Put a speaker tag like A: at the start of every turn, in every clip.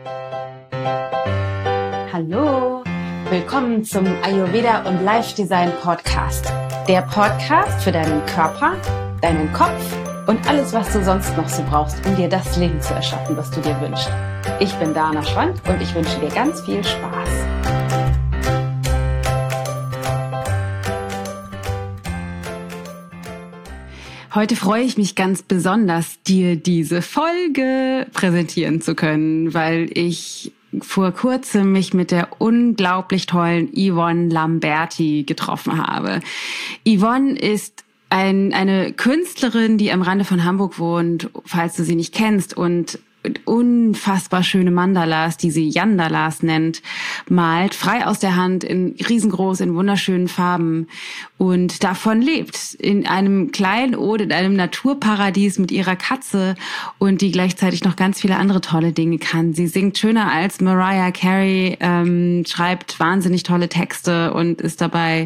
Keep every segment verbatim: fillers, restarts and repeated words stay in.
A: Hallo, willkommen zum Ayurveda und Life Design Podcast. Der Podcast für deinen Körper, deinen Kopf und alles, was du sonst noch so brauchst, um dir das Leben zu erschaffen, was du dir wünschst. Ich bin Dana Schwand und ich wünsche dir ganz viel Spaß. Heute freue ich mich ganz besonders, dir diese Folge präsentieren zu können, weil ich vor kurzem mich mit der unglaublich tollen Yvonne Lamberti getroffen habe. Yvonne ist ein, eine Künstlerin, die am Rande von Hamburg wohnt, falls du sie nicht kennst, und unfassbar schöne Mandalas, die sie Yandalas nennt, malt, frei aus der Hand, in riesengroß, in wunderschönen Farben und davon lebt. In einem kleinen Ort, in einem Naturparadies mit ihrer Katze und die gleichzeitig noch ganz viele andere tolle Dinge kann. Sie singt schöner als Mariah Carey, ähm, schreibt wahnsinnig tolle Texte und ist dabei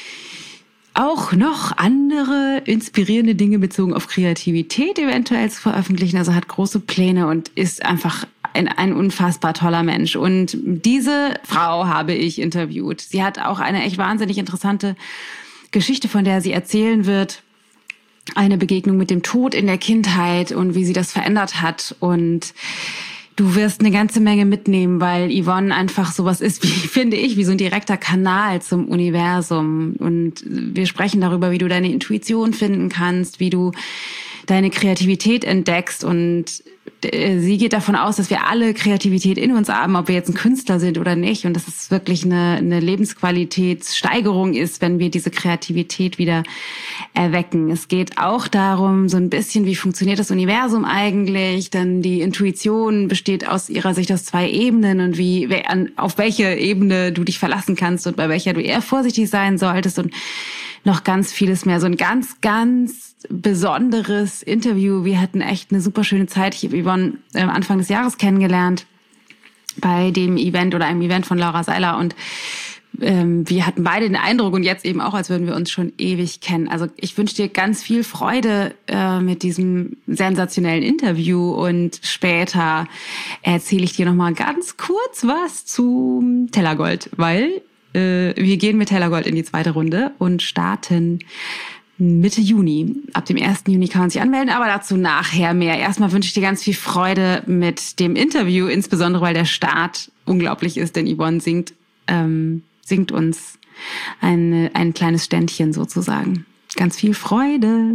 A: auch noch andere inspirierende Dinge bezogen auf Kreativität eventuell zu veröffentlichen. Also hat große Pläne und ist einfach ein, ein unfassbar toller Mensch. Und diese Frau habe ich interviewt. Sie hat auch eine echt wahnsinnig interessante Geschichte, von der sie erzählen wird. Eine Begegnung mit dem Tod in der Kindheit und wie sie das verändert hat. Und du wirst eine ganze Menge mitnehmen, weil Yvonne einfach sowas ist, wie finde ich, wie so ein direkter Kanal zum Universum. Und wir sprechen darüber, wie du deine Intuition finden kannst, wie du deine Kreativität entdeckst. Und sie geht davon aus, dass wir alle Kreativität in uns haben, ob wir jetzt ein Künstler sind oder nicht. Und dass es wirklich eine, eine Lebensqualitätssteigerung ist, wenn wir diese Kreativität wieder erwecken. Es geht auch darum, so ein bisschen, wie funktioniert das Universum eigentlich? Denn die Intuition besteht aus ihrer Sicht aus zwei Ebenen und wie, auf welche Ebene du dich verlassen kannst und bei welcher du eher vorsichtig sein solltest und noch ganz vieles mehr. So ein ganz, ganz besonderes Interview. Wir hatten echt eine super schöne Zeit. Ich habe Yvonne am Anfang des Jahres kennengelernt bei dem Event oder einem Event von Laura Seiler und ähm, wir hatten beide den Eindruck und jetzt eben auch, als würden wir uns schon ewig kennen. Also ich wünsche dir ganz viel Freude äh, mit diesem sensationellen Interview und später erzähle ich dir nochmal ganz kurz was zum Tellergold, weil äh, wir gehen mit Tellergold in die zweite Runde und starten Mitte Juni. Ab dem ersten Juni kann man sich anmelden, aber dazu nachher mehr. Erstmal wünsche ich dir ganz viel Freude mit dem Interview, insbesondere weil der Start unglaublich ist, denn Yvonne singt, ähm, singt uns ein, ein kleines Ständchen sozusagen. Ganz viel Freude!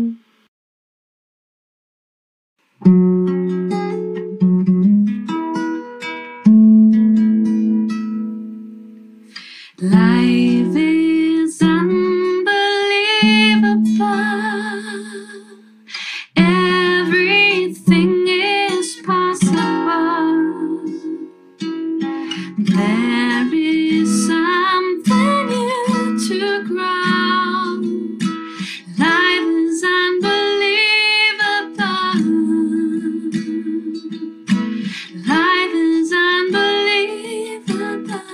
A: Life is everything is possible. There is something new to grow. Life is unbelievable. Life is unbelievable.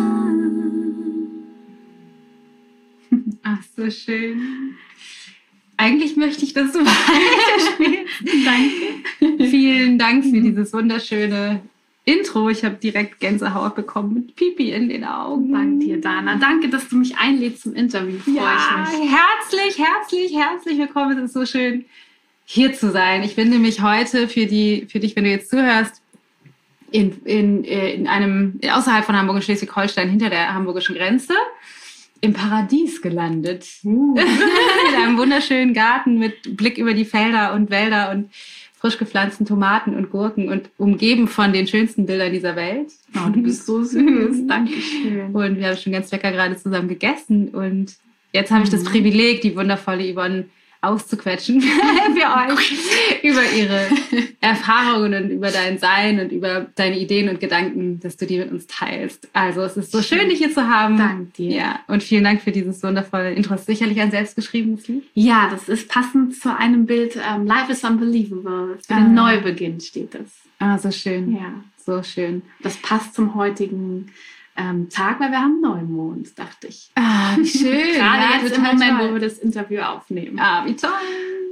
A: Ach, so schön. Eigentlich möchte ich, dass du weiterspielst. Danke. Vielen Dank für dieses wunderschöne Intro. Ich habe direkt Gänsehaut bekommen mit Pipi in den Augen.
B: Danke dir, Dana. Danke, dass du mich einlädst zum Interview. Freue
A: ja,
B: ich mich.
A: Herzlich, herzlich, herzlich willkommen. Es ist so schön, hier zu sein. Ich bin nämlich heute für, die, für dich, wenn du jetzt zuhörst, in, in, in einem außerhalb von Hamburg in Schleswig-Holstein, hinter der hamburgischen Grenze, im Paradies gelandet. Uh. In einem wunderschönen Garten mit Blick über die Felder und Wälder und frisch gepflanzten Tomaten und Gurken und umgeben von den schönsten Bildern dieser Welt.
B: Oh, du bist so süß. Dankeschön.
A: Und wir haben schon ganz lecker gerade zusammen gegessen. Und jetzt habe ich das Privileg, die wundervolle Yvonne auszuquetschen für euch über ihre Erfahrungen und über dein Sein und über deine Ideen und Gedanken, dass du die mit uns teilst. Also es ist so schön, dich hier zu haben.
B: Danke dir.
A: Ja, und vielen Dank für dieses wundervolle Intro. Das ist sicherlich ein selbstgeschriebenes Lied.
B: Ja, das ist passend zu einem Bild. Um, Life is unbelievable. Für
A: ah.
B: den Neubeginn steht das.
A: Ah, so schön.
B: Ja.
A: So schön.
B: Das passt zum heutigen ähm, Tag, weil wir haben Neumond, dachte ich.
A: Ah, wie schön.
B: Gerade
A: ja,
B: jetzt im Moment, toll. Wo wir das Interview aufnehmen.
A: Ah, wie toll.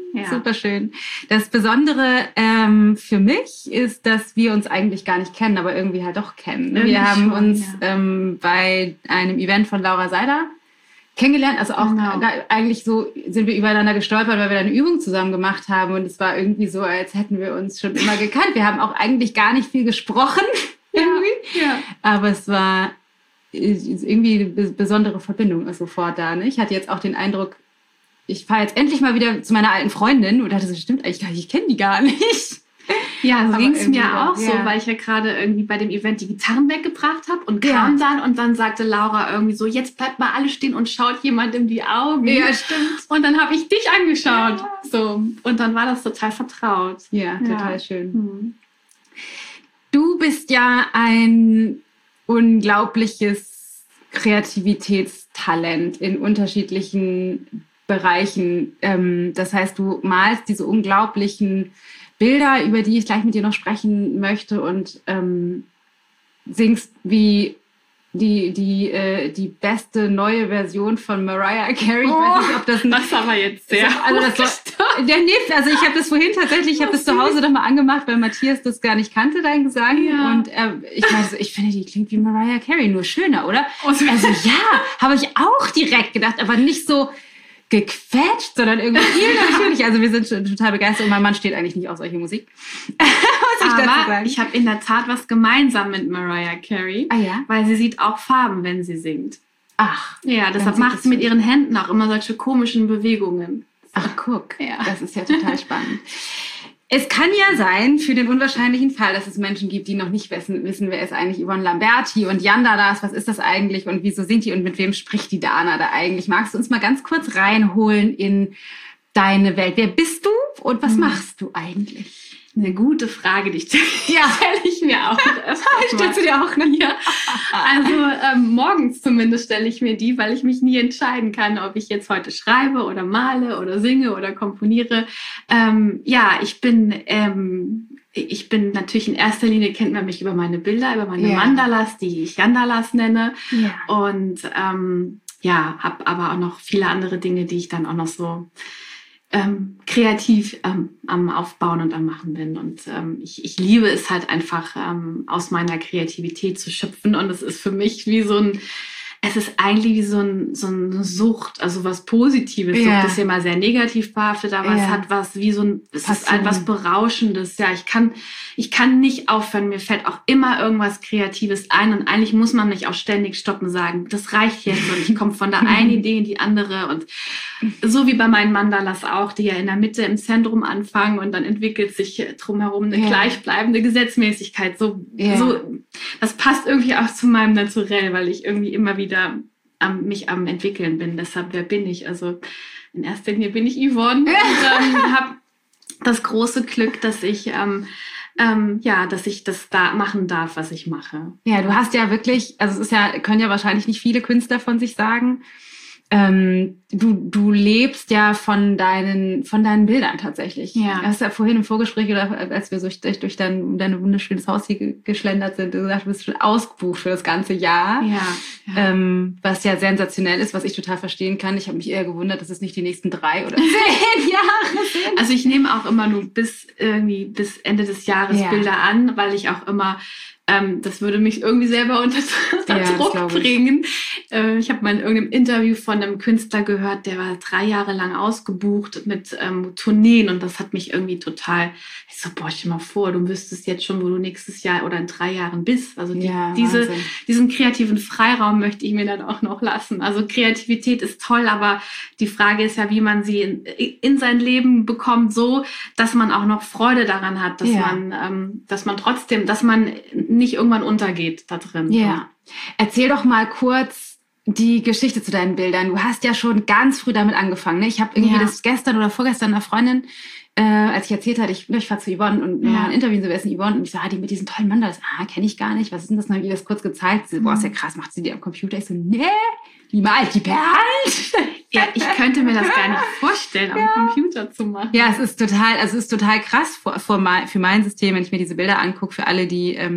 B: Ja.
A: Super schön. Das Besondere ähm, für mich ist, dass wir uns eigentlich gar nicht kennen, aber irgendwie halt doch kennen.
B: Irgendwie
A: wir haben
B: schon,
A: uns
B: ja.
A: ähm, bei einem Event von Laura Seiler kennengelernt. Also auch
B: Genau.
A: da, eigentlich so sind wir übereinander gestolpert, weil wir da eine Übung zusammen gemacht haben. Und es war irgendwie so, als hätten wir uns schon immer gekannt. Wir haben auch eigentlich gar nicht viel gesprochen. irgendwie.
B: Ja.
A: Aber es war irgendwie eine besondere Verbindung sofort da. Ne? Ich hatte jetzt auch den Eindruck, ich fahre jetzt endlich mal wieder zu meiner alten Freundin und dachte, das stimmt eigentlich gar nicht, ich kenne die gar nicht.
B: Ja, so
A: Aber
B: ging es
A: irgendwie
B: mir auch
A: ja.
B: so, weil ich ja gerade irgendwie bei dem Event die Gitarren weggebracht habe und kam
A: Ja.
B: dann und dann sagte Laura irgendwie so, jetzt bleibt mal alle stehen und schaut jemand in die Augen.
A: Ja, stimmt.
B: Und dann habe ich dich angeschaut.
A: Ja.
B: So. Und dann war das total vertraut.
A: Ja,
B: Ja.
A: total schön.
B: Hm.
A: Du bist ja ein unglaubliches Kreativitätstalent in unterschiedlichen Bereichen. Ähm, das heißt, du malst diese unglaublichen Bilder, über die ich gleich mit dir noch sprechen möchte und ähm, singst wie die, die, äh, die beste neue Version von Mariah Carey. Ich weiß nicht, ob das ein,
B: Das ist aber jetzt sehr
A: also das war, der, nee, also ich habe das vorhin tatsächlich, ich habe das zu Hause nochmal angemacht, weil Matthias das gar nicht kannte, dein Gesang.
B: Ja.
A: Und äh, ich meine, so, ich finde, die klingt wie Mariah Carey, nur schöner, oder?
B: Also
A: ja, habe ich auch direkt gedacht, aber nicht so gequetscht, sondern irgendwie viel natürlich. Also wir sind schon total begeistert und mein Mann steht eigentlich nicht auf solche Musik.
B: Muss ich dazu sagen. Ich habe in der Tat was gemeinsam mit Mariah Carey,
A: ah, ja?
B: weil sie sieht auch Farben, wenn sie singt.
A: Ach.
B: Ja, deshalb macht sie mit ihren Händen auch immer solche komischen Bewegungen.
A: Ach, guck.
B: Ja.
A: Das ist ja total spannend. Es kann ja sein, für den unwahrscheinlichen Fall, dass es Menschen gibt, die noch nicht wissen, wissen wer ist eigentlich Yvonne Lamberti und Yanda das, was ist das eigentlich und wieso singt die und mit wem spricht die Dana da eigentlich? Magst du uns mal ganz kurz reinholen in deine Welt? Wer bist du und was hm. machst du eigentlich?
B: Eine gute Frage, die stelle
A: ja.
B: stell ich mir auch öfter.
A: Stellst du dir auch, ne?
B: Ja. Also ähm, morgens zumindest stelle ich mir die, weil ich mich nie entscheiden kann, ob ich jetzt heute schreibe oder male oder singe oder komponiere. Ähm, ja, ich bin, ähm, ich bin natürlich in erster Linie, kennt man mich über meine Bilder, über meine
A: ja.
B: Mandalas, die ich Yandalas nenne.
A: Ja.
B: Und ähm, ja, habe aber auch noch viele andere Dinge, die ich dann auch noch so Ähm, kreativ ähm, am Aufbauen und am Machen bin. Und ähm, ich, ich liebe es halt einfach, ähm, aus meiner Kreativität zu schöpfen. Und es ist für mich wie so ein, es ist eigentlich wie so, ein, so eine Sucht, also was Positives.
A: Ja.
B: Sucht ist ja immer sehr negativ behaftet, aber
A: ja.
B: es hat was wie so ein, es
A: Passion.
B: ist etwas Berauschendes. Ja, ich kann, ich kann nicht aufhören. Mir fällt auch immer irgendwas Kreatives ein. Und eigentlich muss man mich auch ständig stoppen und sagen, das reicht jetzt. Und ich komme von der einen Idee in die andere. Und so wie bei meinen Mandalas auch, die ja in der Mitte im Zentrum anfangen und dann entwickelt sich drumherum eine
A: ja.
B: gleichbleibende Gesetzmäßigkeit. So,
A: ja.
B: so, das passt irgendwie auch zu meinem Naturell, weil ich irgendwie immer wieder am, mich am entwickeln bin. Deshalb, wer bin ich? Also in erster Linie bin ich Yvonne und ähm, habe das große Glück, dass ich ähm, ähm, ja, dass ich das da machen darf, was ich mache.
A: Ja, du hast ja wirklich, also es ist ja, können ja wahrscheinlich nicht viele Künstler von sich sagen. Ähm, du, du lebst ja von deinen, von deinen Bildern tatsächlich.
B: Ja.
A: Du hast ja vorhin im Vorgespräch oder als wir so durch, durch dein, dein wunderschönes Haus hier geschlendert sind, du gesagt, du bist schon ausgebucht für das ganze Jahr.
B: Ja. ja.
A: Ähm, was ja sensationell ist, was ich total verstehen kann. Ich habe mich eher gewundert, dass es nicht die nächsten drei oder zehn Jahre sind.
B: Also ich nehme auch immer nur bis irgendwie bis Ende des Jahres
A: ja.
B: Bilder an, weil ich auch immer Ähm, das würde mich irgendwie selber unter, unter
A: ja,
B: Druck bringen. Äh, ich habe mal in irgendeinem Interview von einem Künstler gehört, der war drei Jahre lang ausgebucht mit ähm, Tourneen und das hat mich irgendwie total, ich so, boah, stell dir mal vor, du wüsstest jetzt schon, wo du nächstes Jahr oder in drei Jahren bist. Also die,
A: ja,
B: diese, diesen kreativen Freiraum möchte ich mir dann auch noch lassen. Also Kreativität ist toll, aber die Frage ist ja, wie man sie in, in sein Leben bekommt, so, dass man auch noch Freude daran hat, dass
A: ja.
B: man, ähm, dass man trotzdem, dass man nicht irgendwann untergeht da drin.
A: Ja. Erzähl doch mal kurz die Geschichte zu deinen Bildern. Du hast ja schon ganz früh damit angefangen. Ne? Ich habe irgendwie
B: ja.
A: das gestern oder vorgestern einer Freundin, äh, als ich erzählt hatte, ich, ich fahre zu Yvonne und ja. mal ein Interview, so wer ist denn Yvonne? Und ich so, ah, die mit diesen tollen Mandalas, ah, kenne ich gar nicht. Was ist denn das? Dann habe ich das kurz gezeigt. Sie so, boah, ist ja krass, macht sie die am Computer? Ich so, nee, die malt die per Hand.
B: Ja, ich könnte mir das gar nicht vorstellen,
A: ja.
B: am Computer zu machen.
A: Ja, es ist total, also es ist total krass für, für, mein, für mein System, wenn ich mir diese Bilder angucke, für alle, die ähm,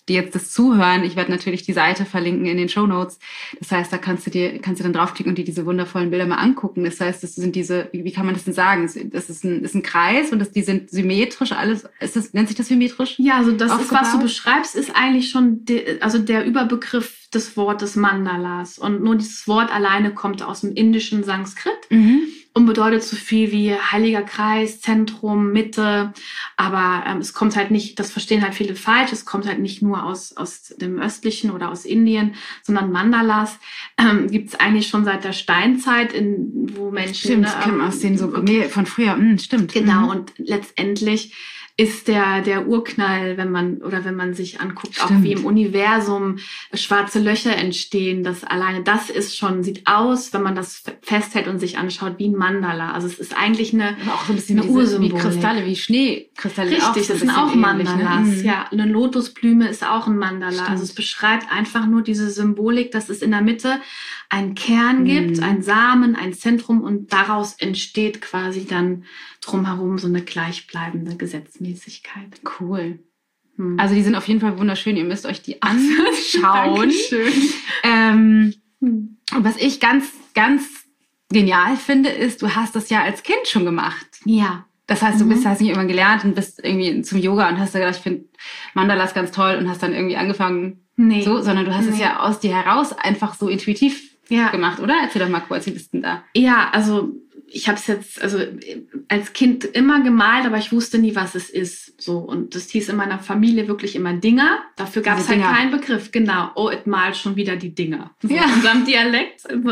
A: die jetzt das zuhören, ich werde natürlich die Seite verlinken in den Shownotes. Das heißt, da kannst du dir, kannst du dann draufklicken und dir diese wundervollen Bilder mal angucken. Das heißt, das sind diese, wie, wie kann man das denn sagen? Das ist ein, ist ein Kreis und das, die sind symmetrisch, alles, ist das, nennt sich das symmetrisch?
B: Ja, also das
A: aufgebaut?
B: ist, was du beschreibst, ist eigentlich schon, de, also der Überbegriff des Wortes Mandalas. Und nur dieses Wort alleine kommt aus dem indischen Sanskrit. Mhm. Und bedeutet so viel wie heiliger Kreis, Zentrum, Mitte. Aber ähm, es kommt halt nicht, das verstehen halt viele falsch, es kommt halt nicht nur aus, aus dem Östlichen oder aus Indien, sondern Mandalas ähm, gibt es eigentlich schon seit der Steinzeit, in, wo Menschen...
A: Stimmt, das ähm, aus den so von früher, mm, stimmt.
B: Genau,
A: mhm.
B: und letztendlich ist der, der Urknall, wenn man, oder wenn man sich anguckt,
A: Stimmt.
B: auch wie im Universum schwarze Löcher entstehen, das alleine das ist schon, sieht aus, wenn man das festhält und sich anschaut, wie ein Mandala. Also es ist eigentlich eine,
A: auch so ein bisschen
B: eine
A: wie, diese, wie
B: Ursymbolik.
A: Kristalle, wie Schneekristalle.
B: Richtig,
A: auch so
B: das sind auch
A: ähnlich,
B: Mandalas.
A: Ne?
B: Ja, eine Lotusblume ist auch ein Mandala.
A: Stimmt.
B: Also es beschreibt einfach nur diese Symbolik, dass es in der Mitte einen Kern gibt, mhm. einen Samen, ein Zentrum und daraus entsteht quasi dann drumherum so eine gleichbleibende Gesetzmäßigkeit.
A: Cool. Hm. Also die sind auf jeden Fall wunderschön. Ihr müsst euch die anschauen.
B: Dankeschön.
A: Ähm, hm. Und was ich ganz, ganz genial finde, ist, du hast das ja als Kind schon gemacht.
B: Ja.
A: Das heißt, du bist, hast nicht irgendwann gelernt und bist irgendwie zum Yoga und hast da gedacht, ich finde Mandalas ganz toll und hast dann irgendwie angefangen,
B: nee.
A: so, sondern du hast
B: nee.
A: es ja aus dir heraus einfach so intuitiv
B: ja.
A: gemacht, oder? Erzähl doch mal kurz, wie bist du denn da?
B: Ja, also ich habe es jetzt also als Kind immer gemalt, aber ich wusste nie, was es ist. So, und das hieß in meiner Familie wirklich immer Dinger. Dafür gab es halt
A: Dinger.
B: keinen Begriff. Genau, oh, es malt schon wieder die Dinger. So,
A: ja.
B: in unserem Dialekt. Und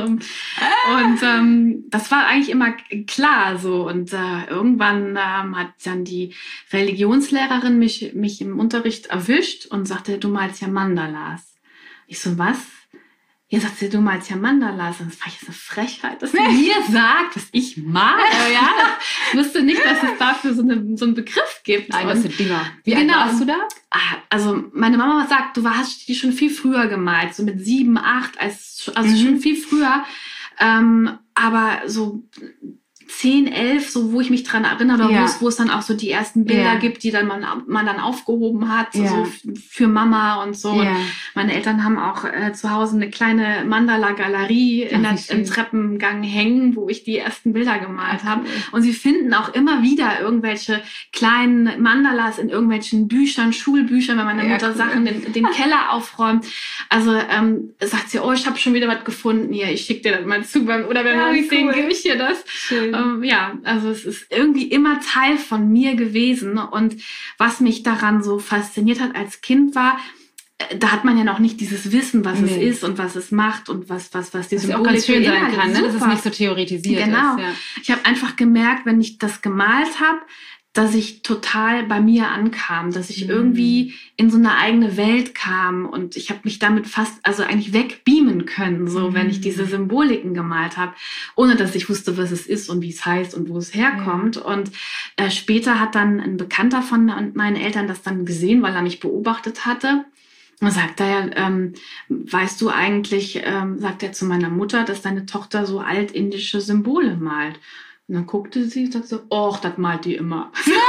B: ähm, das war eigentlich immer klar so. Und äh, irgendwann ähm, hat dann die Religionslehrerin mich, mich im Unterricht erwischt und sagte, du malst ja Mandalas. Ich so, was? Ja, sagt sie, du malst ja Mandalas. Und das war jetzt eine Frechheit, dass sie mir sagt, was ich mag. Ja, ich wusste nicht, dass es dafür so, eine, so einen Begriff gibt.
A: Nein, das sind Dinger. Wie
B: genau.
A: alt warst du da?
B: Also meine Mama sagt, du hast die schon viel früher gemalt, so mit sieben, acht, als, also mhm. schon viel früher. Ähm, aber so zehn, elf, so wo ich mich dran erinnere, ja. wo, es, wo es dann auch so die ersten Bilder ja. gibt, die dann man, man dann aufgehoben hat, ja. so für Mama und so. Ja. Und meine Eltern haben auch äh, zu Hause eine kleine Mandala-Galerie in der, im Treppengang hängen, wo ich die ersten Bilder gemalt okay. habe. Und sie finden auch immer wieder irgendwelche kleinen Mandalas in irgendwelchen Büchern, Schulbüchern, wenn meine Mutter ja, cool. Sachen den, den Keller aufräumt. Also ähm, sagt sie, oh, ich habe schon wieder was gefunden hier, ich schicke dir das mal zu. Oder wenn
A: ja,
B: wir uns
A: cool.
B: sehen, gebe ich dir das.
A: Schön.
B: Ähm, ja, also es ist irgendwie immer Teil von mir gewesen. Und was mich daran so fasziniert hat als Kind war, da hat man ja noch nicht dieses Wissen, was nee. es ist und was es macht und was was was die
A: Symbolik auch ganz schön sein kann, ne? Dass es nicht so theoretisiert
B: genau.
A: ist. Ja.
B: Ich habe einfach gemerkt, wenn ich das gemalt habe, dass ich total bei mir ankam, dass ich mhm. irgendwie in so eine eigene Welt kam und ich habe mich damit fast, also eigentlich wegbeamen können, so mhm. wenn ich diese Symboliken gemalt habe, ohne dass ich wusste, was es ist und wie es heißt und wo es herkommt. Ja. Und äh, später hat dann ein Bekannter von meinen Eltern das dann gesehen, weil er mich beobachtet hatte. Und sagt er, ähm, weißt du eigentlich, ähm, sagt er zu meiner Mutter, dass deine Tochter so altindische Symbole malt. Und dann guckte sie und sagte, och, das malt die immer.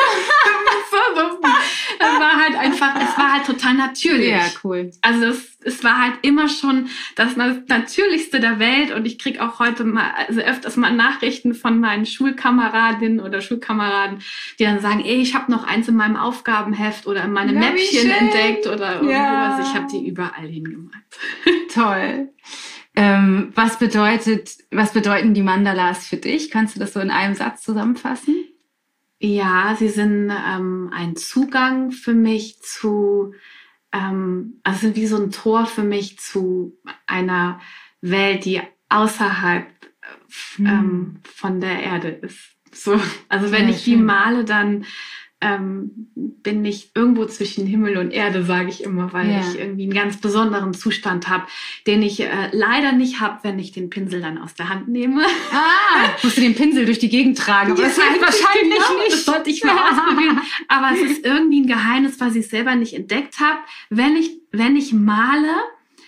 B: Das war halt einfach, es war halt total natürlich.
A: Ja, cool.
B: Also es, es war halt immer schon das Natürlichste der Welt und ich kriege auch heute mal, also öfters mal Nachrichten von meinen Schulkameradinnen oder Schulkameraden, die dann sagen, ey, ich habe noch eins in meinem Aufgabenheft oder in meinem
A: ja,
B: Mäppchen entdeckt oder irgendwas.
A: Ja.
B: Ich habe die überall hingemalt.
A: Toll. Ähm, was bedeutet, was bedeuten die Mandalas für dich? Kannst du das so in einem Satz zusammenfassen?
B: Ja, sie sind ähm, ein Zugang für mich zu, ähm, also sind wie so ein Tor für mich zu einer Welt, die außerhalb hm. ähm, von der Erde ist. So, also wenn ja, ich schön. die male, dann ähm, bin ich irgendwo zwischen Himmel und Erde, sage ich immer, weil ja. ich irgendwie einen ganz besonderen Zustand habe, den ich äh, leider nicht habe, wenn ich den Pinsel dann aus der Hand nehme.
A: Ah, musst du den Pinsel durch die Gegend tragen, aber das heißt wahrscheinlich
B: genau,
A: nicht.
B: Das sollte ich mal ausprobieren. Aber es ist irgendwie ein Geheimnis, was ich selber nicht entdeckt habe. Wenn ich, wenn ich male,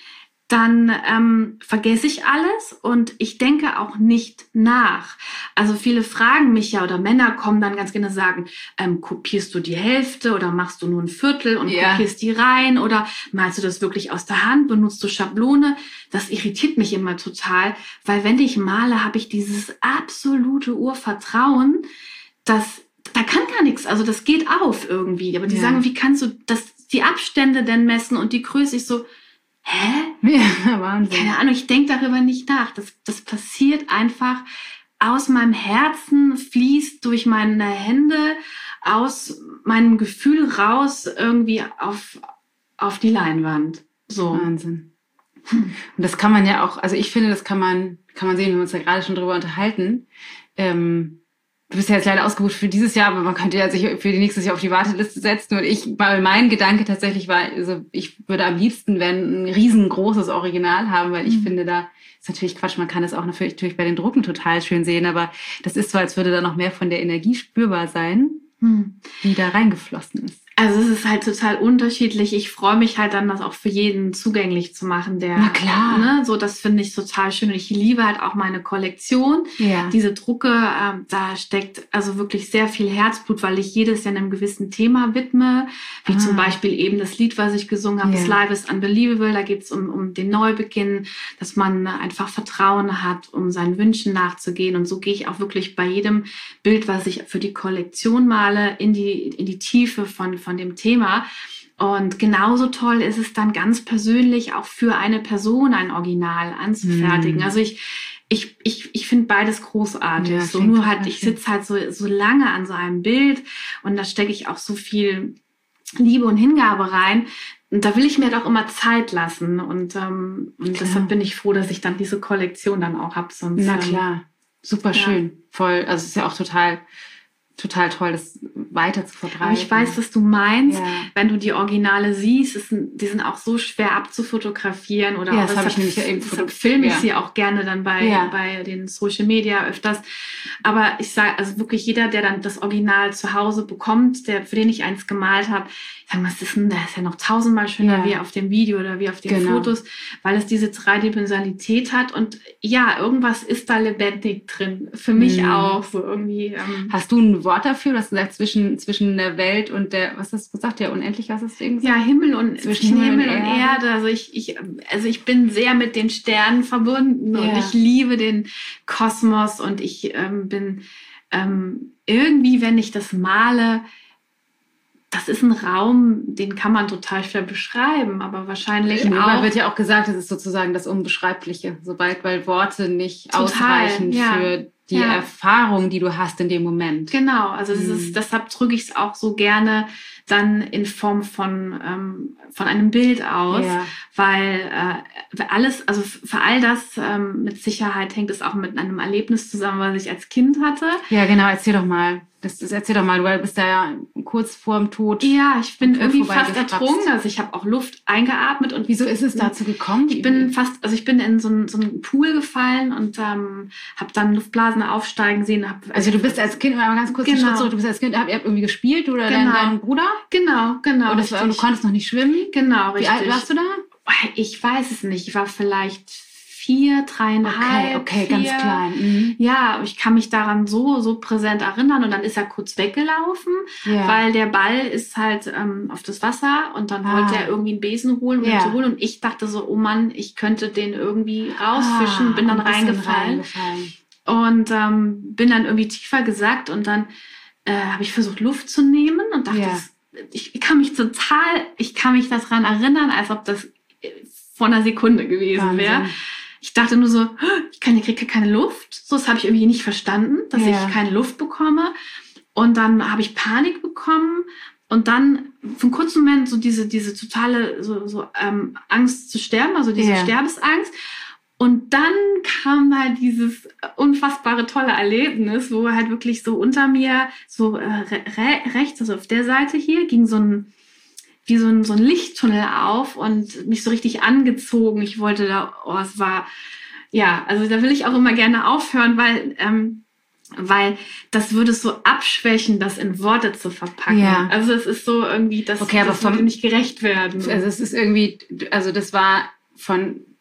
B: dann ähm, vergesse ich alles und ich denke auch nicht nach. Also viele fragen mich ja oder Männer kommen dann ganz gerne sagen, ähm, kopierst du die Hälfte oder machst du nur ein Viertel und
A: Ja.
B: kopierst die rein oder malst du das wirklich aus der Hand, benutzt du Schablone? Das irritiert mich immer total, weil wenn ich male, habe ich dieses absolute Urvertrauen, dass da kann gar nichts, also das geht auf irgendwie. Aber die
A: Ja.
B: sagen, wie kannst du das, die Abstände denn messen und die Größe? Ich so, hä?
A: Ja, Wahnsinn.
B: Keine Ahnung, ich denke darüber nicht nach. Das, das passiert einfach aus meinem Herzen, fließt durch meine Hände, aus meinem Gefühl raus irgendwie auf, auf die Leinwand. So.
A: Wahnsinn. Und das kann man ja auch, also ich finde, das kann man, kann man sehen, wenn wir uns da gerade schon drüber unterhalten. Ähm, Du bist ja jetzt leider ausgebucht für dieses Jahr, aber man könnte ja sich für die nächstes Jahr auf die Warteliste setzen. Und ich, weil mein Gedanke tatsächlich war, also ich würde am liebsten, wenn ein riesengroßes Original haben, weil ich mhm. finde, da ist natürlich Quatsch. Man kann es auch natürlich bei den Drucken total schön sehen, aber das ist so, als würde da noch mehr von der Energie spürbar sein, mhm. die da reingeflossen ist.
B: Also es ist halt total unterschiedlich. Ich freue mich halt dann, das auch für jeden zugänglich zu machen, der,
A: na klar,
B: ne, so das finde ich total schön. Und ich liebe halt auch meine Kollektion.
A: Ja.
B: Diese Drucke, äh, da steckt also wirklich sehr viel Herzblut, weil ich jedes Jahr einem gewissen Thema widme, wie ah. zum Beispiel eben das Lied, was ich gesungen habe, ja. das Live is Unbelievable. Da geht es um, um den Neubeginn, dass man einfach Vertrauen hat, um seinen Wünschen nachzugehen. Und so gehe ich auch wirklich bei jedem Bild, was ich für die Kollektion male, in die in die Tiefe von von dem Thema. Und genauso toll ist es dann ganz persönlich auch für eine Person ein Original anzufertigen. Mm. Also ich, ich, ich, ich finde beides großartig. Ja, so nur halt, ich sitze halt so, so lange an so einem Bild und da stecke ich auch so viel Liebe und Hingabe rein. Und da will ich mir doch immer Zeit lassen. Und, ähm, und deshalb bin ich froh, dass ich dann diese Kollektion dann auch habe. Sonst,
A: na klar, super ja. schön. Voll, also es ist ja auch total... total toll, das weiter zu verbreiten.
B: Aber ich weiß, was du meinst,
A: ja.
B: wenn du die Originale siehst, ist, die sind auch so schwer abzufotografieren oder
A: ja,
B: auch,
A: das habe ich nämlich ja eben
B: deshalb filme ich
A: ja.
B: sie auch gerne dann bei,
A: ja.
B: bei den Social Media öfters. Aber ich sage, also wirklich jeder, der dann das Original zu Hause bekommt, der, für den ich eins gemalt habe, sagen wir, das ist, ein, das ist ja noch tausendmal schöner ja. wie auf dem Video oder wie auf den genau. Fotos, weil es diese Dreidimensionalität hat und ja, irgendwas ist da lebendig drin. Für mich mhm. auch so irgendwie. Ähm,
A: Hast du ein Wort dafür, dass du sagst, zwischen, zwischen der Welt und der, was hast du gesagt, ja, unendlich, was hast du eben gesagt?
B: Ja, Himmel und,
A: zwischen Himmel,
B: Himmel
A: und,
B: und
A: Erde.
B: Erde. Also ich, ich, also ich bin sehr mit den Sternen verbunden ja. und ich liebe den Kosmos und ich ähm, bin ähm, irgendwie, wenn ich das male, das ist ein Raum, den kann man total schwer beschreiben, aber wahrscheinlich
A: Im
B: auch...
A: Immer wird ja auch gesagt, das ist sozusagen das Unbeschreibliche, sobald, weil Worte nicht
B: total,
A: ausreichen
B: ja.
A: für die
B: ja.
A: Erfahrung, die du hast in dem Moment.
B: Genau, also das
A: hm.
B: ist, deshalb drücke ich es auch so gerne dann in Form von, ähm, von einem Bild aus,
A: ja.
B: weil äh, alles, also für all das ähm, mit Sicherheit hängt es auch mit einem Erlebnis zusammen, was ich als Kind hatte.
A: Ja, genau, erzähl doch mal. Das, das erzähl doch mal, du bist da ja kurz vorm Tod.
B: Ja, ich bin irgendwie fast ertrunken, also ich habe auch Luft eingeatmet. Und
A: wieso ist es dazu gekommen?
B: Ich bin fast, also ich bin in so einen, so einen Pool gefallen und ähm, habe dann Luftblasen aufsteigen sehen. Hab,
A: also du bist als Kind, mal ganz kurz
B: genau.
A: einen Schritt zurück, du bist als Kind, habt ihr irgendwie gespielt oder
B: genau.
A: dein, dein Bruder?
B: Genau, genau.
A: Und, das war, und du konntest noch nicht schwimmen?
B: Genau, richtig.
A: Wie alt warst du da?
B: Ich weiß es nicht, ich war vielleicht vier, dreieinhalb.
A: Okay, okay,
B: vier.
A: ganz klein. Mhm.
B: Ja, ich kann mich daran so, so präsent erinnern und dann ist er kurz weggelaufen,
A: ja.
B: weil der Ball ist halt ähm, auf das Wasser und dann ah. wollte er irgendwie einen Besen holen, um
A: ja.
B: ihn zu holen und ich dachte so, oh Mann, ich könnte den irgendwie rausfischen, ah, bin dann reingefallen, reingefallen und ähm, bin dann irgendwie tiefer gesackt und dann äh, habe ich versucht Luft zu nehmen und dachte,
A: ja.
B: das, ich kann mich total, ich kann mich daran erinnern, als ob das vor einer Sekunde gewesen wäre. Ich dachte nur so, ich kann, ich kriege keine Luft. So, das habe ich irgendwie nicht verstanden, dass ja. ich keine Luft bekomme. Und dann habe ich Panik bekommen. Und dann für einen kurzen Moment so diese, diese totale so, so, ähm, Angst zu sterben, also diese ja. Sterbensangst. Und dann kam halt dieses unfassbare tolle Erlebnis, wo halt wirklich so unter mir, so äh, re- rechts, also auf der Seite hier, ging so ein wie so ein, so ein Lichttunnel auf und mich so richtig angezogen. Ich wollte da, oh, es war, ja, also da will ich auch immer gerne aufhören, weil, ähm, weil das würde es so abschwächen, das in Worte zu verpacken. Ja. Also es ist so irgendwie, das,
A: okay,
B: das
A: aber
B: würde nicht gerecht werden.
A: Also es ist irgendwie, also das war von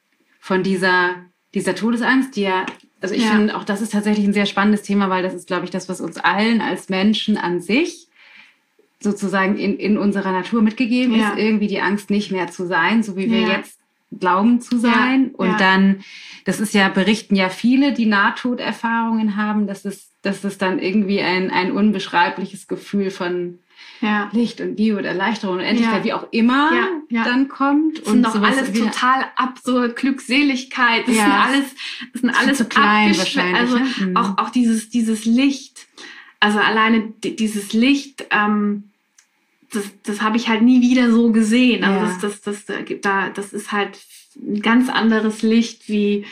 A: von dieser, dieser Todesangst, die ja, also ich ja. finde auch, das ist tatsächlich ein sehr spannendes Thema, weil das ist, glaube ich, das, was uns allen als Menschen an sich sozusagen in, in unserer Natur mitgegeben ja. ist, irgendwie die Angst nicht mehr zu sein, so wie wir ja. jetzt glauben zu sein. Ja. Und ja. dann, das ist ja, berichten ja viele, die Nahtoderfahrungen haben, dass es, dass es dann irgendwie ein, ein unbeschreibliches Gefühl von ja. Licht und Liebe oder Erleichterung und Endlichkeit, ja. wie auch immer, ja. Ja. dann kommt.
B: Das sind doch alles wieder total absurd, Glückseligkeit, das
A: ja.
B: sind alles, das sind alles
A: zu klein wahrscheinlich.
B: Also
A: ne?
B: auch, auch dieses, dieses Licht, also alleine dieses Licht, ähm, das, das habe ich halt nie wieder so gesehen. Also ja. das, das, das, da, das ist halt ein ganz anderes Licht wie,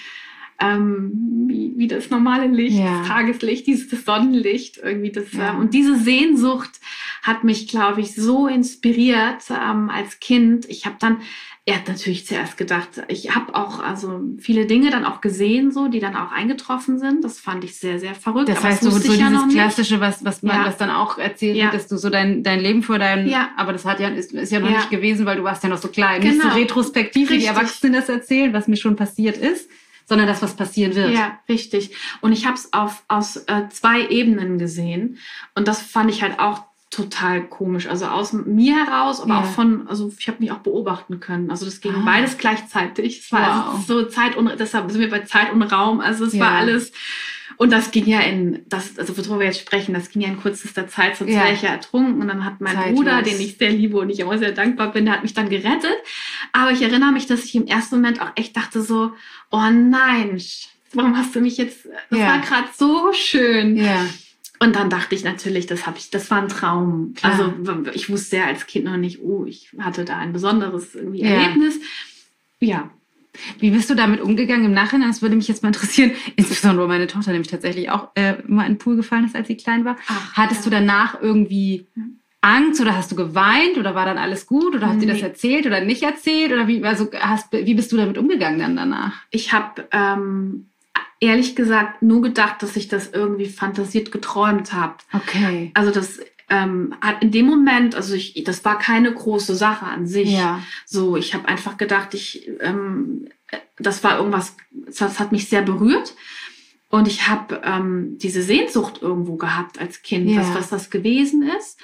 B: ähm, wie, wie das normale Licht, ja. das Tageslicht, dieses das Sonnenlicht irgendwie. Das, ja. ähm, und diese Sehnsucht hat mich, glaube ich, so inspiriert ähm, als Kind. Ich habe dann, er hat natürlich zuerst gedacht, ich habe auch also viele Dinge dann auch gesehen, so die dann auch eingetroffen sind. Das fand ich sehr, sehr verrückt.
A: Das heißt, so, so dieses ja Klassische, was, was man
B: ja.
A: was dann auch erzählt
B: ja.
A: wird, dass du so dein, dein Leben vor deinem,
B: ja.
A: aber das hat ja, ist, ist ja noch
B: ja.
A: nicht gewesen, weil du warst ja noch so klein.
B: Genau.
A: Nicht so retrospektiv, wie die
B: Richtig.
A: Erwachsenen das erzählen, was mir schon passiert ist, sondern das, was passieren wird.
B: Ja, richtig. Und ich habe es auf aus äh, zwei Ebenen gesehen. Und das fand ich halt auch total komisch. Also aus mir heraus, aber ja. auch von, also ich habe mich auch beobachten können. Also das ging ah. beides gleichzeitig. Es war
A: wow.
B: also so Zeit und, deshalb sind wir bei Zeit und Raum. Also es
A: ja.
B: war alles, und das ging ja in, das, also worüber wir jetzt sprechen, das ging ja in kürzester Zeit, sonst
A: ja.
B: wäre ich ja ertrunken. Und dann hat mein
A: Zeitlos.
B: Bruder, den ich sehr liebe und ich immer sehr dankbar bin, der hat mich dann gerettet. Aber ich erinnere mich, dass ich im ersten Moment auch echt dachte so, oh nein, warum hast du mich jetzt, das ja. war gerade so schön.
A: Ja.
B: Und dann dachte ich natürlich, das habe ich, das war ein Traum.
A: Klar.
B: Also ich wusste ja als Kind noch nicht, oh, ich hatte da ein besonderes irgendwie
A: ja.
B: Erlebnis. Ja.
A: Wie bist du damit umgegangen im Nachhinein? Das würde mich jetzt mal interessieren. Insbesondere meine Tochter nämlich tatsächlich auch äh, immer in den Pool gefallen ist, als sie klein war.
B: Ach,
A: Hattest
B: ja.
A: du danach irgendwie Angst oder hast du geweint oder war dann alles gut oder habt
B: Nee.
A: ihr das erzählt oder nicht erzählt oder wie, also hast, wie bist du damit umgegangen dann danach?
B: Ich habe ähm, ehrlich gesagt nur gedacht, dass ich das irgendwie fantasiert geträumt habe.
A: Okay.
B: Also das ähm, hat in dem Moment, also ich, das war keine große Sache an sich.
A: Ja.
B: So, ich habe einfach gedacht, ich, ähm, das war irgendwas, das hat mich sehr berührt. Und ich habe ähm, diese Sehnsucht irgendwo gehabt als Kind,
A: Ja.
B: was, was das gewesen ist.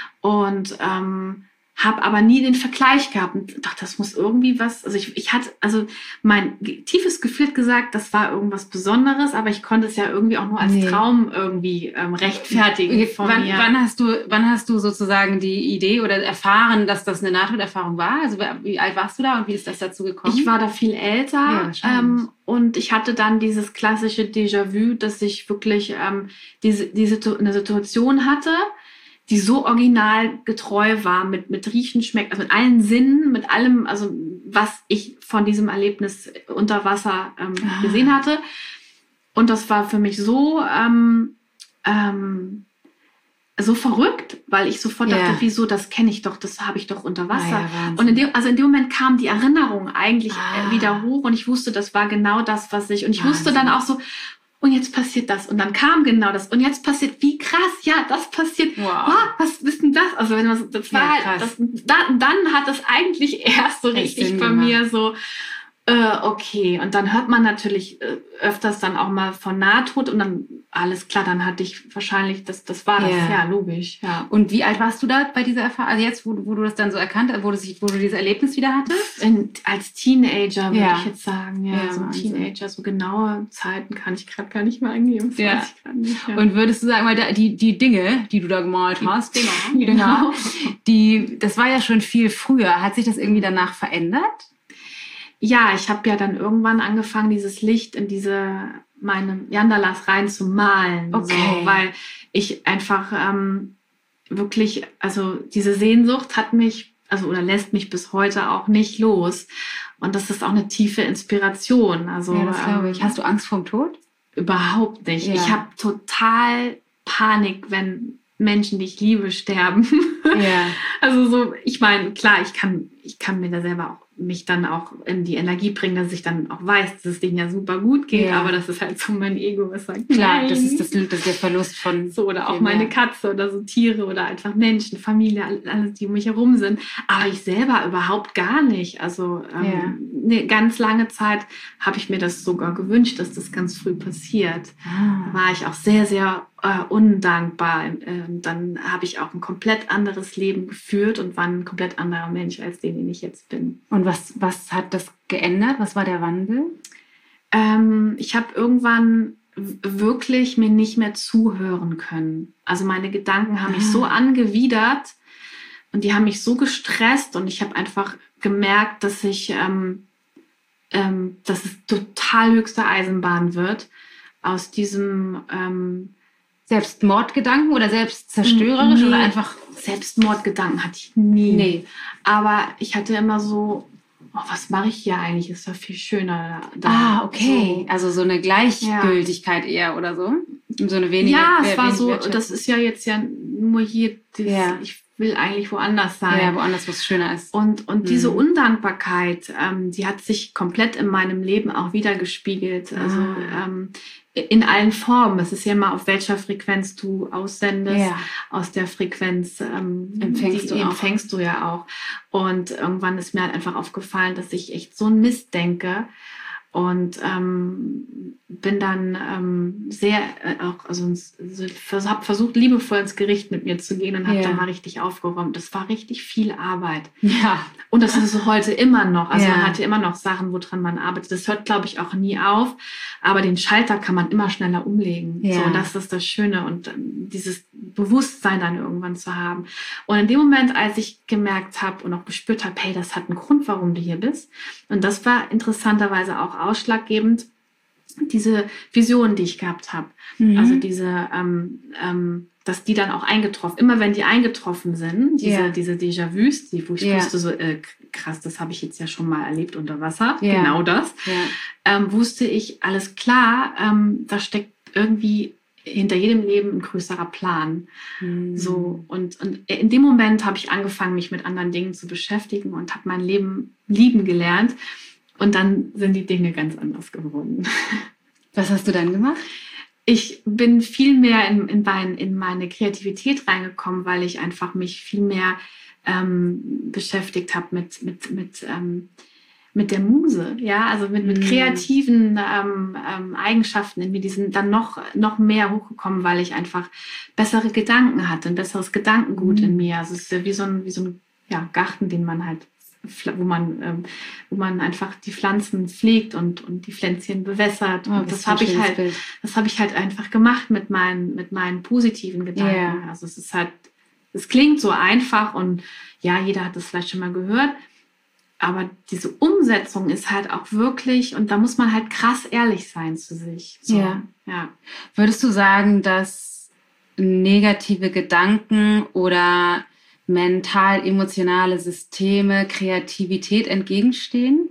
B: Und ähm, habe aber nie den Vergleich gehabt und dachte, das muss irgendwie was, also ich, ich hatte, also mein tiefes Gefühl hat gesagt, das war irgendwas Besonderes, aber ich konnte es ja irgendwie auch nur als
A: Nee.
B: Traum irgendwie ähm, rechtfertigen von
A: wann,
B: mir.
A: wann hast du, wann hast du sozusagen die Idee oder erfahren, dass das eine Nahtoderfahrung war? Also wie alt warst du da und wie ist das dazu gekommen?
B: Ich war da viel älter
A: Ja, wahrscheinlich.
B: ähm, und ich hatte dann dieses klassische Déjà-vu, dass ich wirklich ähm, diese, diese eine Situation hatte, die so originalgetreu war, mit, mit Riechen, Schmecken, also mit allen Sinnen, mit allem, also was ich von diesem Erlebnis unter Wasser ähm,
A: Ah.
B: gesehen hatte. Und das war für mich so, ähm, ähm, so verrückt, weil ich sofort
A: Ja.
B: dachte, wieso, das kenne ich doch, das habe ich doch unter Wasser.
A: Ah ja, Wahnsinn.
B: und in dem, also in dem Moment kam die Erinnerung eigentlich
A: Ah.
B: äh, wieder hoch und ich wusste, das war genau das, was ich, und ich wusste
A: Wahnsinn.
B: dann auch so, und jetzt passiert das. Und dann kam genau das. Und jetzt passiert, wie krass, ja, das passiert.
A: Wow.
B: Ah, was ist denn das? Also, wenn man so, das war
A: Ja,
B: halt,
A: krass.
B: das, dann, dann hat es eigentlich erst so
A: Echt
B: richtig
A: Sinn
B: bei
A: gemacht.
B: mir so, äh, okay. Und dann hört man natürlich äh, öfters dann auch mal von Nahtod und dann, alles klar, dann hatte ich wahrscheinlich, das, das war das,
A: Ja.
B: ja, logisch, ja.
A: Und wie alt warst du da bei dieser Erfahrung? Also jetzt, wo, wo du das dann so erkannt hast, wo du, sich, wo du dieses Erlebnis wieder hattest?
B: In, als Teenager würde
A: Ja.
B: ich jetzt sagen, ja,
A: Ja,
B: so ein
A: Wahnsinn.
B: Teenager, so genaue Zeiten kann ich gerade gar nicht mehr angeben. Das
A: Ja.
B: weiß ich grad nicht, ja.
A: Und würdest du sagen, weil da, die, die Dinge, die du da gemalt hast,
B: Dinger,
A: die, Dinger, die, das war ja schon viel früher. Hat sich das irgendwie danach verändert?
B: Ja, ich habe ja dann irgendwann angefangen, dieses Licht in diese meine Yandalas reinzumalen.
A: Okay.
B: So, weil ich einfach ähm, wirklich, also diese Sehnsucht hat mich, also oder lässt mich bis heute auch nicht los. Und das ist auch eine tiefe Inspiration. Also,
A: ja, das glaube ich.
B: ähm,
A: Hast du Angst vorm Tod?
B: Überhaupt nicht.
A: Ja.
B: Ich habe total Panik, wenn Menschen, die ich liebe, sterben.
A: Ja.
B: Also so, ich meine, klar, ich kann, ich kann mir da selber auch mich dann auch in die Energie bringen, dass ich dann auch weiß, dass es denen ja super gut geht, ja. aber das ist halt so mein Ego, was sagt,
A: klar,
B: nein.
A: das ist, das, das ist der Verlust von
B: so, oder auch meine Katze oder so Tiere oder einfach Menschen, Familie, alles, die um mich herum sind, aber ich selber überhaupt gar nicht. Also ähm, ja. eine ganz lange Zeit habe ich mir das sogar gewünscht, dass das ganz früh passiert. Ah. Da war ich auch sehr, sehr äh, undankbar. Ähm, dann habe ich auch ein komplett anderes Leben geführt und war ein komplett anderer Mensch als den, den ich jetzt bin.
A: Und was, was hat das geändert? Was war der Wandel?
B: Ähm, ich habe irgendwann wirklich mir nicht mehr zuhören können. Also meine Gedanken haben ah. mich so angewidert und die haben mich so gestresst und ich habe einfach gemerkt, dass ich, ähm, ähm, dass es total höchste Eisenbahn wird aus diesem ähm,
A: Selbstmordgedanken oder selbstzerstörerisch
B: nee,
A: oder einfach
B: Selbstmordgedanken hatte ich nie.
A: Nee.
B: Aber ich hatte immer so, oh, was mache ich hier eigentlich? Ist doch viel schöner da.
A: Ah, okay. So. Also so eine Gleichgültigkeit ja. eher oder so? So eine wenige
B: Ja, es war so, das ist ja jetzt ja nur hier, dieses, ja. ich will eigentlich woanders sein.
A: Ja, woanders, wo es schöner ist.
B: Und, und hm. diese Undankbarkeit, ähm, die hat sich komplett in meinem Leben auch wiedergespiegelt. Also ah. ähm, in allen Formen. Es ist ja immer, auf welcher Frequenz du aussendest. Ja. Aus der Frequenz ähm,
A: empfängst,
B: die,
A: du
B: empfängst du ja auch. Und irgendwann ist mir halt einfach aufgefallen, dass ich echt so einen Mist denke. Und ähm, bin dann ähm, sehr äh, auch, also, also habe versucht, liebevoll ins Gericht mit mir zu gehen und habe ja. dann mal richtig aufgeräumt. Das war richtig viel Arbeit. Ja. Und das ist es heute immer noch. Also ja. man hat ja immer noch Sachen, woran man arbeitet. Das hört, glaube ich, auch nie auf. Aber den Schalter kann man immer schneller umlegen. Ja. So, und das ist das Schöne. Und ähm, dieses Bewusstsein dann irgendwann zu haben. Und in dem Moment, als ich gemerkt habe und auch gespürt habe, hey, das hat einen Grund, warum du hier bist. Und das war interessanterweise auch ausschlaggebend, diese Vision, die ich gehabt habe. Mhm. Also diese, ähm, ähm, dass die dann auch eingetroffen, immer wenn die eingetroffen sind, diese, yeah. diese Déjà-vus, die, wo ich yeah. wusste so, äh, krass, das habe ich jetzt ja schon mal erlebt unter Wasser, yeah. genau das, yeah. ähm, wusste ich, alles klar, ähm, da steckt irgendwie hinter jedem Leben ein größerer Plan. Mhm. So, und, und in dem Moment habe ich angefangen, mich mit anderen Dingen zu beschäftigen und habe mein Leben lieben gelernt. Und dann sind die Dinge ganz anders geworden.
A: Was hast du dann gemacht?
B: Ich bin viel mehr in, in, mein, in meine Kreativität reingekommen, weil ich einfach mich viel mehr ähm, beschäftigt habe mit, mit, mit, ähm, mit der Muse, ja, also mit, mit kreativen ähm, ähm, Eigenschaften in mir, die sind dann noch, noch mehr hochgekommen, weil ich einfach bessere Gedanken hatte, ein besseres Gedankengut mm. in mir. Also es ist ja wie so ein, wie so ein ja, Garten, den man halt wo man, ähm, wo man einfach die Pflanzen pflegt und, und die Pflänzchen bewässert.
A: Oh,
B: und das habe ich halt, Bild. das habe ich halt einfach gemacht mit meinen, mit meinen positiven Gedanken. Yeah. Also es ist halt, es klingt so einfach und ja, jeder hat das vielleicht schon mal gehört. Aber diese Umsetzung ist halt auch wirklich, und da muss man halt krass ehrlich sein zu sich. So,
A: yeah. ja. Würdest du sagen, dass negative Gedanken oder mental-emotionale Systeme Kreativität entgegenstehen?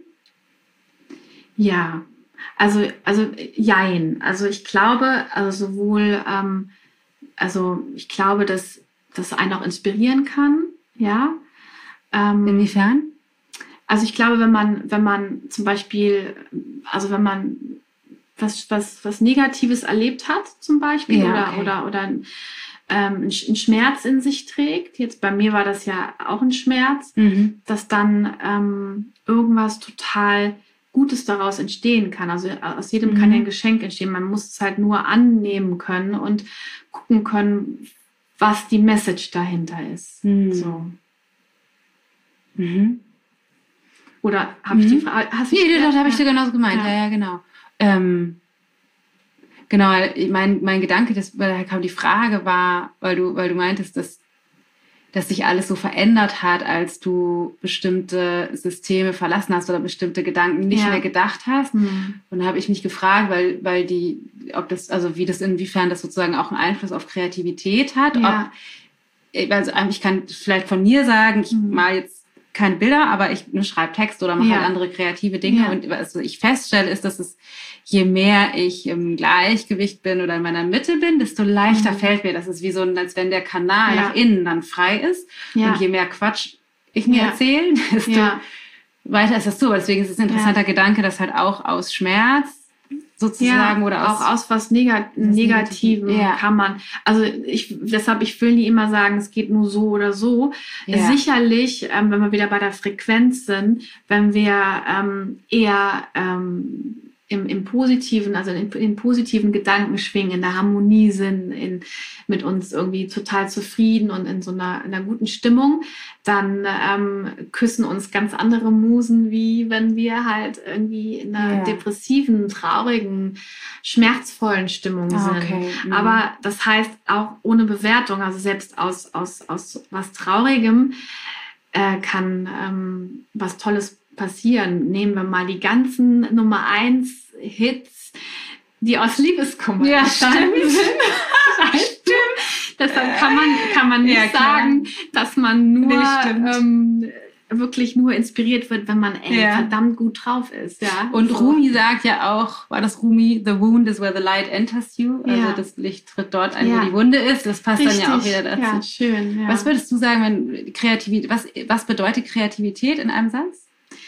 B: Ja, also, also jein. Also ich glaube, also sowohl, ähm, also ich glaube, dass das einen auch inspirieren kann, ja. Ähm,
A: Inwiefern?
B: Also ich glaube, wenn man, wenn man zum Beispiel, also wenn man was, was, was Negatives erlebt hat, zum Beispiel, ja, oder, okay. oder, oder ähm, einen Schmerz in sich trägt, jetzt bei mir war das ja auch ein Schmerz, mhm. dass dann ähm, irgendwas total Gutes daraus entstehen kann. Also aus jedem mhm. kann ja ein Geschenk entstehen. Man muss es halt nur annehmen können und gucken können, was die Message dahinter ist.
A: Mhm.
B: So.
A: Mhm.
B: Oder habe ich
A: mhm.
B: die Frage? Hast du
A: nee, das habe ich dir genauso gemeint. Ja, ja, ja genau. Ähm, genau, mein, mein Gedanke, das, weil da kam die Frage, war, weil du, weil du meintest, dass, dass sich alles so verändert hat, als du bestimmte Systeme verlassen hast oder bestimmte Gedanken nicht
B: ja.
A: mehr gedacht hast.
B: Mhm.
A: Und da habe ich mich gefragt, weil, weil die, ob das, also wie das, inwiefern das sozusagen auch einen Einfluss auf Kreativität hat.
B: Ja.
A: Ob, also ich kann vielleicht von mir sagen, ich
B: mhm.
A: mal jetzt keine Bilder, aber ich schreibe Text oder mache
B: ja.
A: halt andere kreative Dinge.
B: Ja.
A: Und was ich feststelle, ist, dass es, je mehr ich im Gleichgewicht bin oder in meiner Mitte bin, desto leichter mhm. fällt mir. Das ist wie so, als wenn der Kanal
B: ja.
A: nach innen dann frei ist.
B: Ja.
A: Und je mehr Quatsch ich mir
B: ja.
A: erzählen, desto
B: ja.
A: weiter ist das so. Deswegen ist es ein interessanter ja. Gedanke, dass halt auch aus Schmerz sozusagen
B: ja,
A: oder aus,
B: auch aus was Negat- Negativen ja. kann man, also ich, deshalb, ich will nie immer sagen, es geht nur so oder so. Ja. Sicherlich, ähm, wenn wir wieder bei der Frequenz sind, wenn wir ähm, eher ähm, im, im positiven, also in, in positiven Gedanken schwingen, in der Harmonie sind, in, mit uns irgendwie total zufrieden und in so einer, in einer guten Stimmung, dann ähm, küssen uns ganz andere Musen, wie wenn wir halt irgendwie in einer yeah. depressiven, traurigen, schmerzvollen Stimmung sind.
A: Okay. Mhm.
B: Aber das heißt auch ohne Bewertung, also selbst aus, aus, aus was Traurigem äh, kann ähm, was Tolles passieren. Nehmen wir mal die ganzen Nummer eins Hits, die aus Liebeskummer
A: ja,
B: entstanden
A: stimmt.
B: sind. Stimmt. Deshalb kann man, kann man nicht ja, sagen, dass man nur nee, ähm, wirklich nur inspiriert wird, wenn man ey, ja. verdammt gut drauf ist. Ja?
A: Und
B: so.
A: Rumi sagt ja auch, war das Rumi, the wound is where the light enters you. Also ja. das Licht tritt dort ein, ja. wo die Wunde ist. Das passt Richtig. Dann ja auch wieder dazu.
B: Ja, schön. Ja.
A: Was würdest du sagen, wenn Kreativität, was, was bedeutet Kreativität in einem Satz?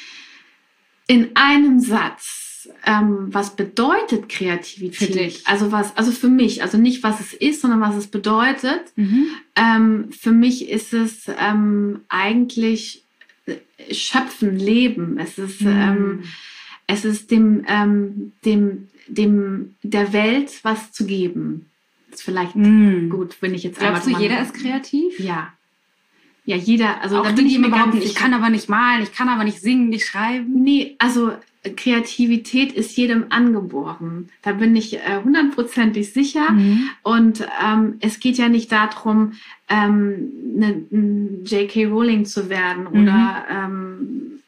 B: In einem Satz. Ähm, was bedeutet Kreativität?
A: Für dich.
B: Also was, also für mich, also nicht was es ist, sondern was es bedeutet. Mhm. Ähm, für mich ist es ähm, eigentlich Schöpfen, Leben. Es ist, mhm. ähm, es ist dem, ähm, dem, dem der Welt was zu geben. Das ist vielleicht mhm. gut, wenn ich jetzt
A: einmal. Glaubst du, jeder ist kreativ?
B: Ja. Ja, jeder, also
A: auch
B: da
A: die,
B: bin
A: ich
B: ich
A: mir
B: mir
A: behaupten,
B: ganz
A: ich kann aber nicht malen, ich kann aber nicht singen, nicht schreiben.
B: Nee, also Kreativität ist jedem angeboren. Da bin ich äh, hundertprozentig sicher. Mhm. Und ähm, es geht ja nicht darum, ähm, eine, eine J K Rowling zu werden mhm. oder ähm,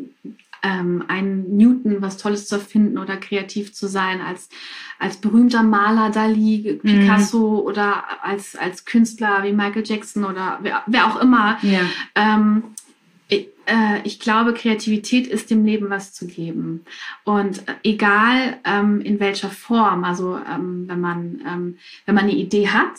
B: ähm, ein Newton, was Tolles zu erfinden oder kreativ zu sein als, als berühmter Maler Dali, Picasso mhm. oder als, als Künstler wie Michael Jackson oder wer, wer auch immer.
A: Ja.
B: Ähm, ich, äh, ich glaube, Kreativität ist dem Leben was zu geben. Und äh, egal ähm, in welcher Form, also ähm, wenn man ähm, wenn man eine Idee hat,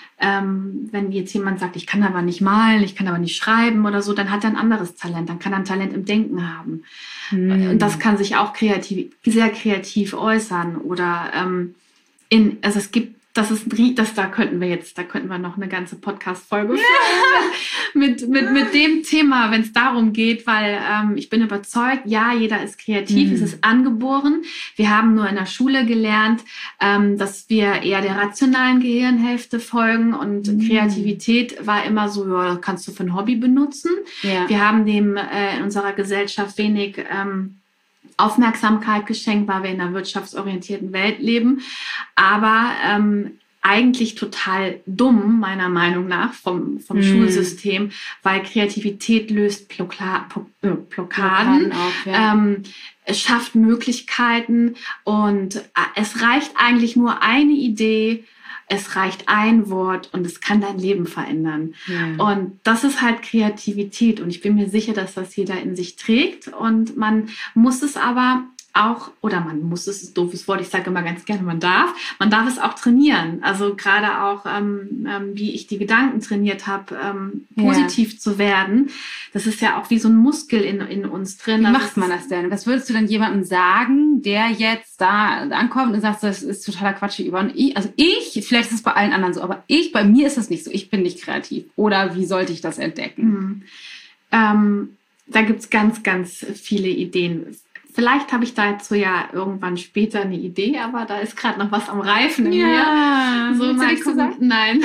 B: Ähm, wenn jetzt jemand sagt, ich kann aber nicht malen, ich kann aber nicht schreiben oder so, dann hat er ein anderes Talent, dann kann er ein Talent im Denken haben. Mm. Und das kann sich auch kreativ, sehr kreativ äußern oder ähm, in, also es gibt, das ist, das da könnten wir jetzt, da könnten wir noch eine ganze Podcast-Folge führen mit, mit, mit dem Thema, wenn es darum geht, weil ähm, ich bin überzeugt, ja, jeder ist kreativ, mm. es ist angeboren. Wir haben nur in der Schule gelernt, ähm, dass wir eher der rationalen Gehirnhälfte folgen und mm. Kreativität war immer so, ja, kannst du für ein Hobby benutzen. Ja. Wir haben dem äh, in unserer Gesellschaft wenig ähm, Aufmerksamkeit geschenkt, weil wir in einer wirtschaftsorientierten Welt leben, aber ähm, eigentlich total dumm, meiner Meinung nach, vom, vom mm. Schulsystem, weil Kreativität löst Blocka- äh, Blockaden, auf, ja. ähm, es schafft Möglichkeiten und äh, es reicht eigentlich nur eine Idee, es reicht ein Wort und es kann dein Leben verändern. Ja. Und das ist halt Kreativität. Und ich bin mir sicher, dass das jeder in sich trägt. Und man muss es aber auch, oder man muss es, ist ein doofes Wort, ich sage immer ganz gerne, man darf, man darf es auch trainieren. Also gerade auch, ähm, ähm, wie ich die Gedanken trainiert habe, ähm, positiv ja. zu werden. Das ist ja auch wie so ein Muskel in, in uns drin.
A: Wie also macht man das denn? Was würdest du denn jemandem sagen, der jetzt da ankommt und sagt, das ist totaler Quatsch über? Also ich, vielleicht ist es bei allen anderen so, aber ich, bei mir ist das nicht so. Ich bin nicht kreativ. Oder wie sollte ich das entdecken?
B: Mhm. Ähm, da gibt's ganz, ganz viele Ideen. Vielleicht habe ich dazu ja irgendwann später eine Idee, aber da ist gerade noch was am Reifen in
A: ja,
B: mir. So mal gucken. Nein.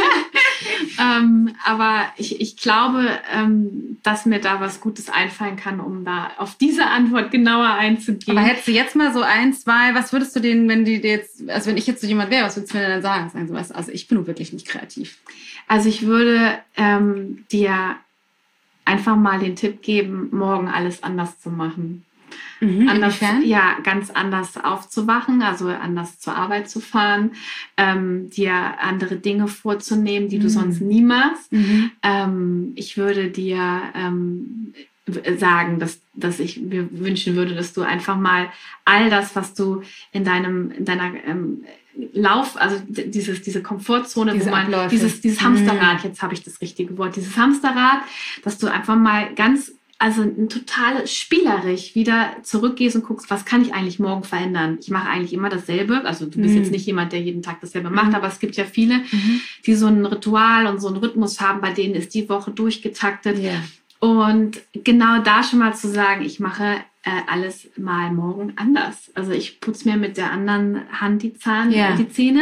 B: ähm, aber ich, ich glaube, ähm, dass mir da was Gutes einfallen kann, um da auf diese Antwort genauer einzugehen.
A: Aber hättest du jetzt mal so ein, zwei, was würdest du denen, wenn die jetzt, also wenn ich jetzt so jemand wäre, was würdest du mir denn dann sagen? Sagen so was, also ich bin nur wirklich nicht kreativ.
B: Also ich würde ähm, dir einfach mal den Tipp geben, morgen alles anders zu machen.
A: Mhm,
B: anders, ja, ganz anders aufzuwachen, also anders zur Arbeit zu fahren, ähm, dir andere Dinge vorzunehmen, die mhm. du sonst nie machst. Mhm. Ähm, ich würde dir ähm, sagen, dass, dass ich mir wünschen würde, dass du einfach mal all das, was du in deinem, in deiner ähm, Lauf, also dieses, diese Komfortzone,
A: diese
B: wo man,
A: Abläufe.
B: dieses, dieses Hamsterrad, jetzt habe ich das richtige Wort, dieses Hamsterrad, dass du einfach mal ganz, also ein total spielerisch wieder zurückgehst und guckst, was kann ich eigentlich morgen verändern? Ich mache eigentlich immer dasselbe. Also du bist mhm. jetzt nicht jemand, der jeden Tag dasselbe macht, mhm. aber es gibt ja viele, mhm. die so ein Ritual und so einen Rhythmus haben, bei denen ist die Woche durchgetaktet. Yeah. Und genau da schon mal zu sagen, ich mache äh, alles mal morgen anders. Also ich putze mir mit der anderen Hand die, Zahn, yeah. die Zähne.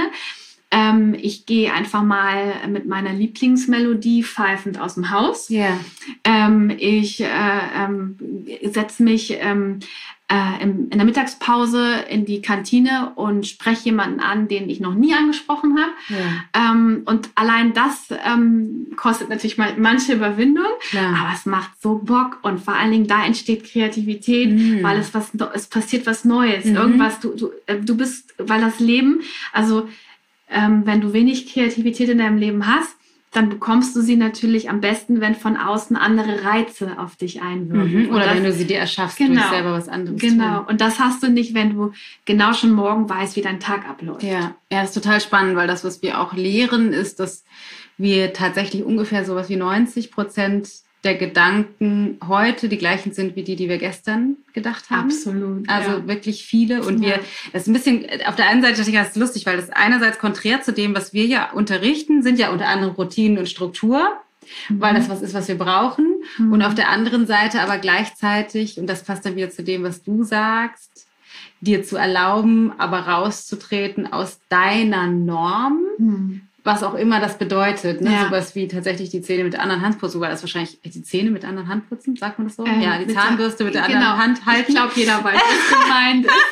B: Ähm, ich gehe einfach mal mit meiner Lieblingsmelodie pfeifend aus dem Haus.
A: Yeah.
B: Ähm, ich äh, ähm, setze mich ähm, äh, in, in der Mittagspause in die Kantine und spreche jemanden an, den ich noch nie angesprochen habe. Yeah. Ähm, und allein das ähm, kostet natürlich mal manche Überwindung, Klar. aber es macht so Bock und vor allen Dingen da entsteht Kreativität, mm. weil es was es passiert was Neues, mm-hmm. irgendwas. Du du äh, du bist, weil das Leben, also Ähm, wenn du wenig Kreativität in deinem Leben hast, dann bekommst du sie natürlich am besten, wenn von außen andere Reize auf dich einwirken.
A: Mhm. Oder das, wenn du sie dir erschaffst, genau, durch selber was anderes
B: Genau.
A: tun.
B: Und das hast du nicht, wenn du genau schon morgen weißt, wie dein Tag abläuft.
A: Ja, ja, das ist total spannend, weil das, was wir auch lehren, ist, dass wir tatsächlich ungefähr sowas wie neunzig Prozent der Gedanken heute die gleichen sind wie die, die wir gestern gedacht haben.
B: Absolut.
A: Also
B: ja.
A: wirklich viele. Und ja. wir, das ist ein bisschen, auf der einen Seite dachte ich, das ist lustig, weil das einerseits konträr zu dem, was wir ja unterrichten, sind ja unter anderem Routinen und Struktur, mhm. weil das was ist, was wir brauchen. Mhm. Und auf der anderen Seite aber gleichzeitig, und das passt dann wieder zu dem, was du sagst, dir zu erlauben, aber rauszutreten aus deiner Norm, mhm. was auch immer das bedeutet, ne? Ja. Sowas wie tatsächlich die Zähne mit der anderen Hand putzen, weil das wahrscheinlich die Zähne mit der anderen Hand putzen, sagt man das so? Ähm, ja, die Zahnbürste mit der genau. anderen Hand halten.
B: Ich glaube, jeder weiß, was gemeint ist.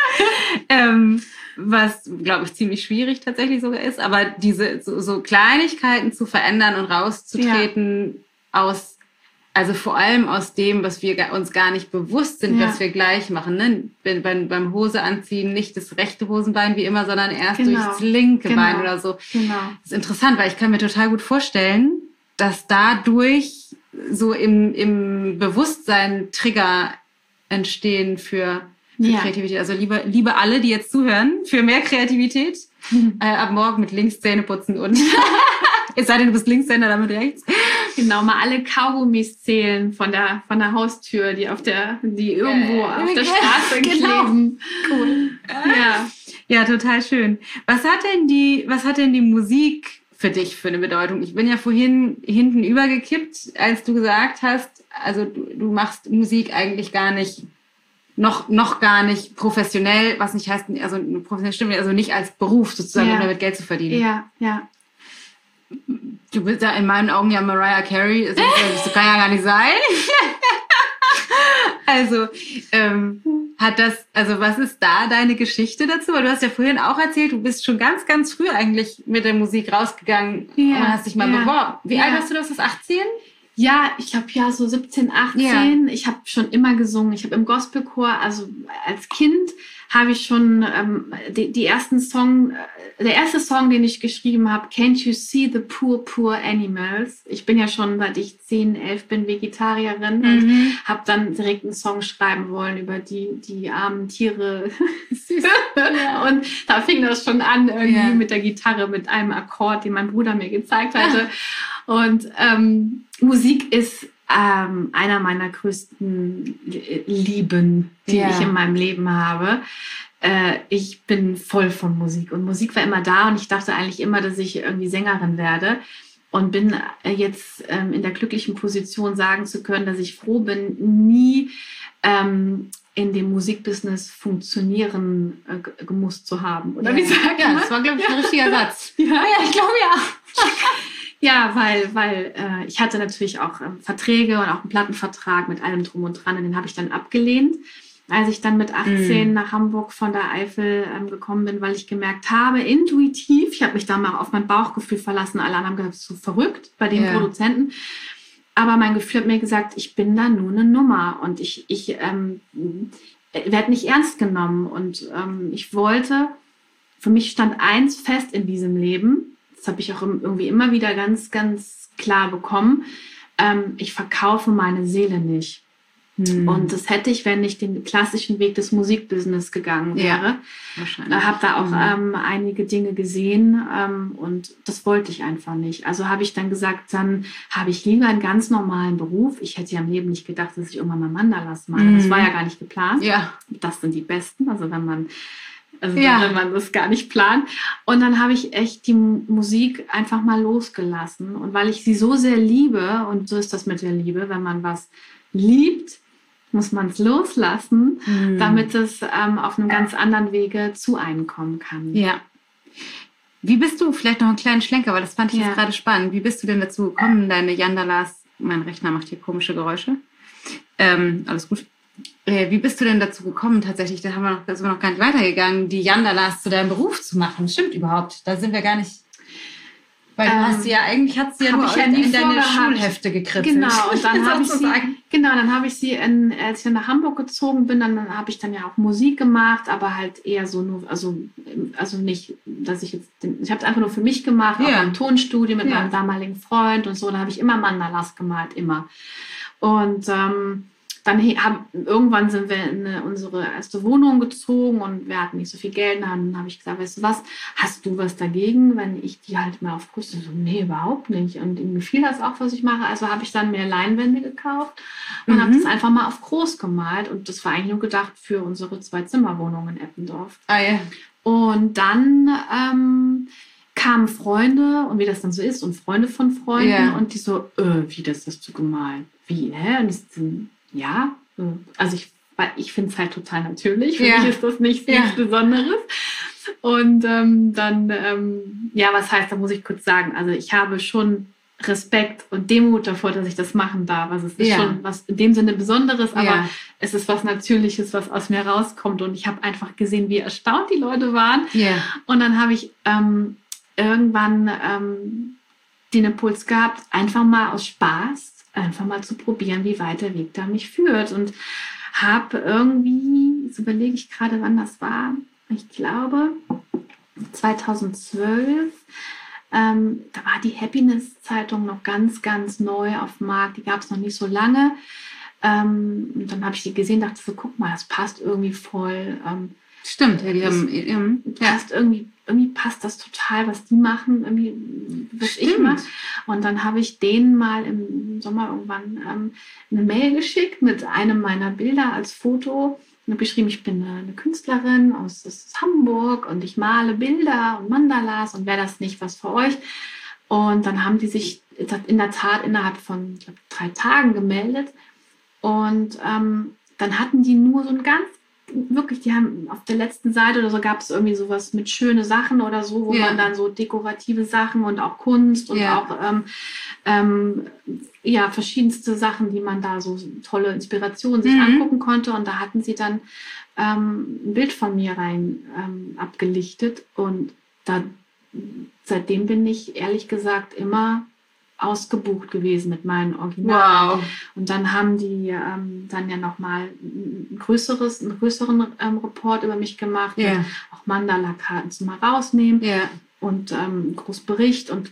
A: ähm, was, glaube ich, ziemlich schwierig tatsächlich sogar ist, aber diese so, so Kleinigkeiten zu verändern und rauszutreten ja. aus, also vor allem aus dem, was wir uns gar nicht bewusst sind, ja. was wir gleich machen. Ne? Beim, beim Hose anziehen nicht das rechte Hosenbein wie immer, sondern erst genau. durchs linke genau. Bein oder so.
B: Genau.
A: Das ist interessant, weil ich kann mir total gut vorstellen, dass dadurch so im, im Bewusstsein Trigger entstehen für, für ja. Kreativität. Also liebe, liebe alle, die jetzt zuhören, für mehr Kreativität, mhm. äh, ab morgen mit links Zähne putzen und es sei denn, du bist Linkshänder, damit rechts.
B: Genau, mal alle Kaugummis zählen von der, von der Haustür, die auf der, die irgendwo äh, auf der Straße genau. kleben.
A: Cool.
B: Ja.
A: Ja, total schön. Was hat denn die, was hat denn die Musik für dich für eine Bedeutung? Ich bin ja vorhin hinten übergekippt, als du gesagt hast, also du, du machst Musik eigentlich gar nicht, noch, noch gar nicht professionell, was nicht heißt, also professionell stimmt, also nicht als Beruf sozusagen, ja. um damit Geld zu verdienen.
B: Ja, ja.
A: Du bist ja in meinen Augen ja Mariah Carey. Das, das kann ja gar nicht sein. Also, ähm, hat das, also was ist da deine Geschichte dazu? Weil du hast ja vorhin auch erzählt, du bist schon ganz, ganz früh eigentlich mit der Musik rausgegangen
B: ja,
A: und hast dich mal
B: ja,
A: beworben. Wie
B: ja.
A: alt hast du das? Das achtzehn?
B: Ja, ich habe ja so siebzehn, achtzehn. Ja. Ich habe schon immer gesungen. Ich habe im Gospelchor, also als Kind habe ich schon ähm, die, die ersten Song, äh, der erste Song, den ich geschrieben habe, Can't You See the Poor, Poor Animals? Ich bin ja schon, seit ich zehn, elf bin, Vegetarierin mhm. und habe dann direkt einen Song schreiben wollen über die, die armen Tiere. Süß. Ja. Und da fing das schon an, irgendwie ja. mit der Gitarre, mit einem Akkord, den mein Bruder mir gezeigt hatte. Ja. Und ähm, Musik ist ähm, einer meiner größten Lieben, die ja. ich in meinem Leben habe. Äh, ich bin voll von Musik und Musik war immer da und ich dachte eigentlich immer, dass ich irgendwie Sängerin werde und bin jetzt ähm, in der glücklichen Position, sagen zu können, dass ich froh bin, nie ähm, in dem Musikbusiness funktionieren äh, g- gemusst zu haben. Oder
A: ja.
B: wie sagt
A: ja,
B: man?
A: Das war, glaube ich, ein richtiger Satz.
B: Ja,
A: ja ich glaube ja.
B: Ja, weil, weil äh, ich hatte natürlich auch ähm, Verträge und auch einen Plattenvertrag mit allem drum und dran und den habe ich dann abgelehnt, als ich dann mit achtzehn mm. nach Hamburg von der Eifel ähm, gekommen bin, weil ich gemerkt habe, intuitiv, ich habe mich da mal auf mein Bauchgefühl verlassen, alle anderen haben gesagt, so verrückt bei den yeah. Produzenten, aber mein Gefühl hat mir gesagt, ich bin da nur eine Nummer und ich, ich ähm, werde nicht ernst genommen und ähm, ich wollte, für mich stand eins fest in diesem Leben, das habe ich auch irgendwie immer wieder ganz, ganz klar bekommen. Ähm, ich verkaufe meine Seele nicht. Hm. Und das hätte ich, wenn ich den klassischen Weg des Musikbusiness gegangen wäre.
A: Ja, wahrscheinlich.
B: Da habe da auch
A: Mhm.
B: ähm, einige Dinge gesehen ähm, und das wollte ich einfach nicht. Also habe ich dann gesagt, dann habe ich lieber einen ganz normalen Beruf. Ich hätte ja im Leben nicht gedacht, dass ich irgendwann mal Mandalas male.
A: Mhm.
B: Das war ja gar nicht geplant.
A: Ja.
B: Das sind die besten, also wenn man, also
A: Ja.
B: wenn man das gar nicht plant. Und dann habe ich echt die Musik einfach mal losgelassen. Und weil ich sie so sehr liebe, und so ist das mit der Liebe, wenn man was liebt, muss man es loslassen,
A: Mhm.
B: damit es ähm, auf einem ganz anderen Wege zu einem kommen kann.
A: Ja. Wie bist du, vielleicht noch einen kleinen Schlenker, weil das fand ich
B: Ja.
A: jetzt gerade spannend, wie bist du denn dazu gekommen, deine Yandalas, mein Rechner macht hier komische Geräusche, ähm, alles gut. Äh, wie bist du denn dazu gekommen tatsächlich, da haben wir noch, da sind wir noch gar nicht weitergegangen, die Yandalas zu deinem Beruf zu machen? Stimmt überhaupt, da sind wir gar nicht... Weil du
B: Ähm,
A: hast sie ja, eigentlich hat sie ja
B: hab
A: nur
B: ich ja
A: in,
B: nie
A: in deine
B: vorgehabt.
A: Schulhefte gekritzelt.
B: Genau, und dann habe ich sie,
A: sozusagen.
B: genau, dann habe ich sie, in, als ich dann nach Hamburg gezogen bin, dann habe ich dann ja auch Musik gemacht, aber halt eher so nur, also, also nicht, dass ich jetzt, den, ich habe es einfach nur für mich gemacht,
A: Ja.
B: auch im Tonstudio mit
A: Ja.
B: meinem damaligen Freund und so, da habe ich immer Mandalas gemalt, immer. Und ähm, dann he- hab, irgendwann sind wir in eine, unsere erste Wohnung gezogen und wir hatten nicht so viel Geld. Dann habe ich gesagt, weißt du was, hast du was dagegen, wenn ich die halt mal auf Größe? So, nee, überhaupt nicht. Und ihm gefiel das auch, was ich mache. Also habe ich dann mehr Leinwände gekauft und
A: Mhm.
B: habe das einfach mal auf groß gemalt. Und das war eigentlich nur gedacht für unsere Zwei-Zimmer-Wohnung in Eppendorf.
A: Ah ja.
B: Und dann ähm, kamen Freunde und wie das dann so ist und Freunde von Freunden
A: Ja.
B: und die so, äh, wie, das hast du gemalt? Wie, hä? Und ich so, ja, äh, also ich, weil ich finde es halt total natürlich. Für
A: Ja.
B: mich ist das nichts,
A: Ja.
B: nichts Besonderes. Und ähm, dann, ähm, ja, was heißt, da muss ich kurz sagen, also ich habe schon Respekt und Demut davor, dass ich das machen darf. Also es ist
A: Ja.
B: schon was in dem Sinne Besonderes, aber
A: Ja.
B: es ist was Natürliches, was aus mir rauskommt. Und ich habe einfach gesehen, wie erstaunt die Leute waren.
A: Ja.
B: Und dann habe ich ähm, irgendwann ähm, den Impuls gehabt, einfach mal aus Spaß, einfach mal zu probieren, wie weit der Weg da mich führt. Und habe irgendwie, jetzt überlege ich gerade, wann das war, ich glaube zweitausendzwölf, ähm, da war die Happiness-Zeitung noch ganz, ganz neu auf dem Markt, die gab es noch nicht so lange. Ähm, und dann habe ich die gesehen, dachte so, guck mal, das passt irgendwie voll. Ähm,
A: Stimmt, ja, die haben... ähm, ja.
B: passt irgendwie, irgendwie passt das total, was die machen, irgendwie, was ich
A: Stimmt.
B: mache. Und dann habe ich denen mal im Sommer irgendwann ähm, eine Mail geschickt mit einem meiner Bilder als Foto. Und habe geschrieben, ich bin eine, eine Künstlerin aus, aus Hamburg und ich male Bilder und Mandalas und wäre das nicht was für euch? Und dann haben die sich in der Tat innerhalb von, ich glaube, drei Tagen gemeldet. Und ähm, dann hatten die nur so ein ganz wirklich, die haben auf der letzten Seite oder so gab es irgendwie sowas mit schöne Sachen oder so, wo
A: Ja.
B: man dann so dekorative Sachen und auch Kunst und
A: Ja.
B: auch ähm, ähm, ja, verschiedenste Sachen, die man da so tolle Inspirationen sich
A: Mhm.
B: angucken konnte. Und da hatten sie dann ähm, ein Bild von mir rein ähm, abgelichtet. Und da, seitdem bin ich ehrlich gesagt immer ausgebucht gewesen mit meinen Originalen.
A: Wow.
B: Und dann haben die ähm, dann ja nochmal ein größeres, einen größeren ähm, Report über mich gemacht,
A: Ja.
B: mit auch Mandala-Karten zum mal rausnehmen
A: Ja.
B: und ähm, einen Großbericht. Und